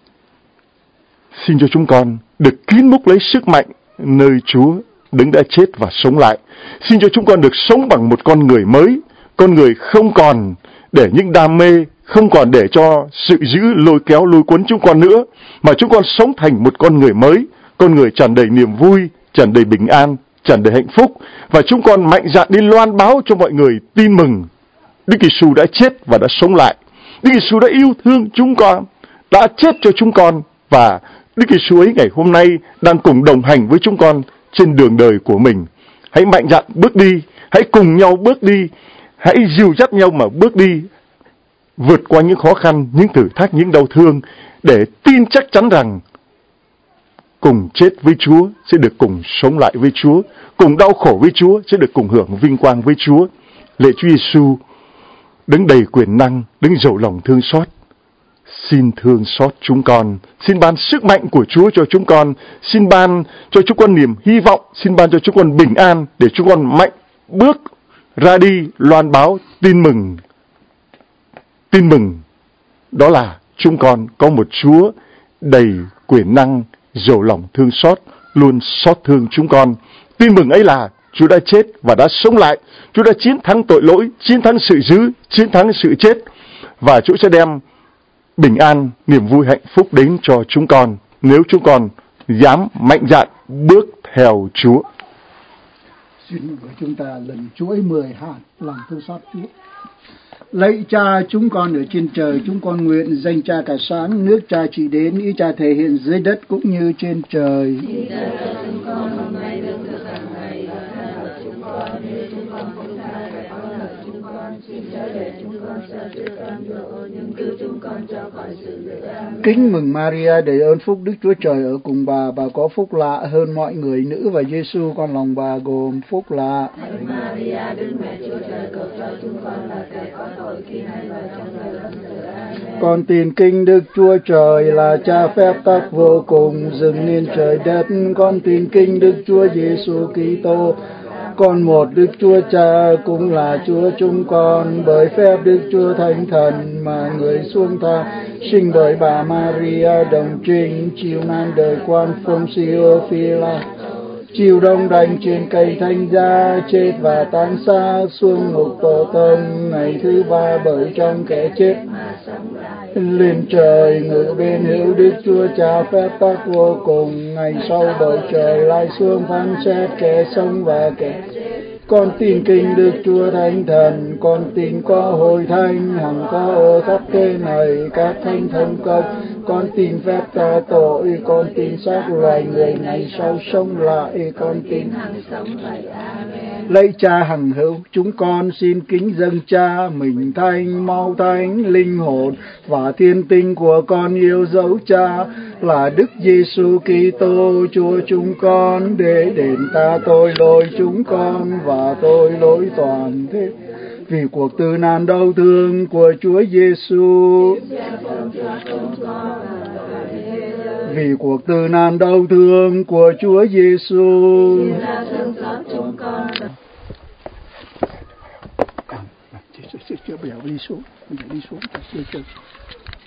Xin cho chúng con được kín múc lấy sức mạnh nơi Chúa đứng đã chết và sống lại. Xin cho chúng con được sống bằng một con người mới. Con người không còn để những đam mê, không còn để cho sự dữ lôi kéo lôi cuốn chúng con nữa, mà chúng con sống thành một con người mới, con người tràn đầy niềm vui, tràn đầy bình an, tràn đầy hạnh phúc. Và chúng con mạnh dạn đi loan báo cho mọi người tin mừng Đức Giêsu đã chết và đã sống lại. Đức Giêsu đã yêu thương chúng con, đã chết cho chúng con, và Đức Giêsu ấy ngày hôm nay đang cùng đồng hành với chúng con trên đường đời của mình. Hãy mạnh dạn bước đi, hãy cùng nhau bước đi, hãy dìu dắt nhau mà bước đi, vượt qua những khó khăn, những thử thách, những đau thương, để tin chắc chắn rằng cùng chết với Chúa sẽ được cùng sống lại với Chúa, cùng đau khổ với Chúa sẽ được cùng hưởng vinh quang với Chúa. Lạy Chúa Giêsu, đứng đầy quyền năng, đứng giàu lòng thương xót, xin thương xót chúng con, xin ban sức mạnh của Chúa cho chúng con, xin ban cho chúng con niềm hy vọng, xin ban cho chúng con bình an, để chúng con mạnh bước ra đi loan báo tin mừng. Tin mừng đó là chúng con có một Chúa đầy quyền năng, giàu lòng thương xót, luôn xót thương chúng con. Tin mừng ấy là Chúa đã chết và đã sống lại. Chúa đã chiến thắng tội lỗi, chiến thắng sự dữ, chiến thắng sự chết, và Chúa sẽ đem bình an, niềm vui, hạnh phúc đến cho chúng con nếu chúng con dám mạnh dạn bước theo Chúa. Xin của chúng ta lần chuỗi mười hạt lòng thương xót Chúa. Lạy Cha chúng con ở trên trời, chúng con nguyện danh Cha cả sáng, nước Cha chỉ đến, ý Cha thể hiện dưới đất cũng như trên trời. Kính mừng Maria, đầy ơn phúc, Đức Chúa Trời ở cùng bà, bà có phúc lạ hơn mọi người nữ, và Giêsu con lòng bà gồm phúc lạ. Maria, Đức Mẹ Chúa Trời, cầu cho chúng con là kẻ có tội khi nay và trong giờ lâm tử. Amen. Con tin kinh Đức Chúa Trời là Cha phép tắc vô cùng, dựng nên trời đất. Con tin kinh Đức Chúa Giêsu Kitô, con một Đức Chúa Cha, cũng là Chúa chúng con, bởi phép Đức Chúa Thánh Thần mà người xuống thang, sinh bởi bà Maria đồng trinh, chịu nan đời quan Phông-si-ô Phi-la, chịu đông đành trên cây thánh giá, chết và táng xác, xuống ngục tổ tông, ngày thứ ba bởi trong kẻ chết lên trời, ngự bên hữu Đức Chúa Cha phép tắc vô cùng, ngày sau bởi trời lại xuống phán xét kẻ sống và kẻ chết. Con tin kinh Đức Chúa Thánh Thần, con tin có hội thánh hằng có ở khắp thế này, các thánh thần công, con tin phép tha tội, con tin xác loài người ngày sau sống lại, con tin hằng sống lại. Amen. Lạy Cha hằng hữu, chúng con xin kính dâng Cha mình thánh, máu thánh, linh hồn và thiên tinh của con yêu dấu Cha là Đức Giêsu Kitô Chúa chúng con, để đền ta tội lỗi chúng con và tội lỗi toàn thế. Vì cuộc tử nạn đau thương của Chúa Giêsu, vì cuộc tử nạn đau thương của Chúa Giêsu, chưa bây giờ đi xuống, bây giờ đi xuống, chưa chưa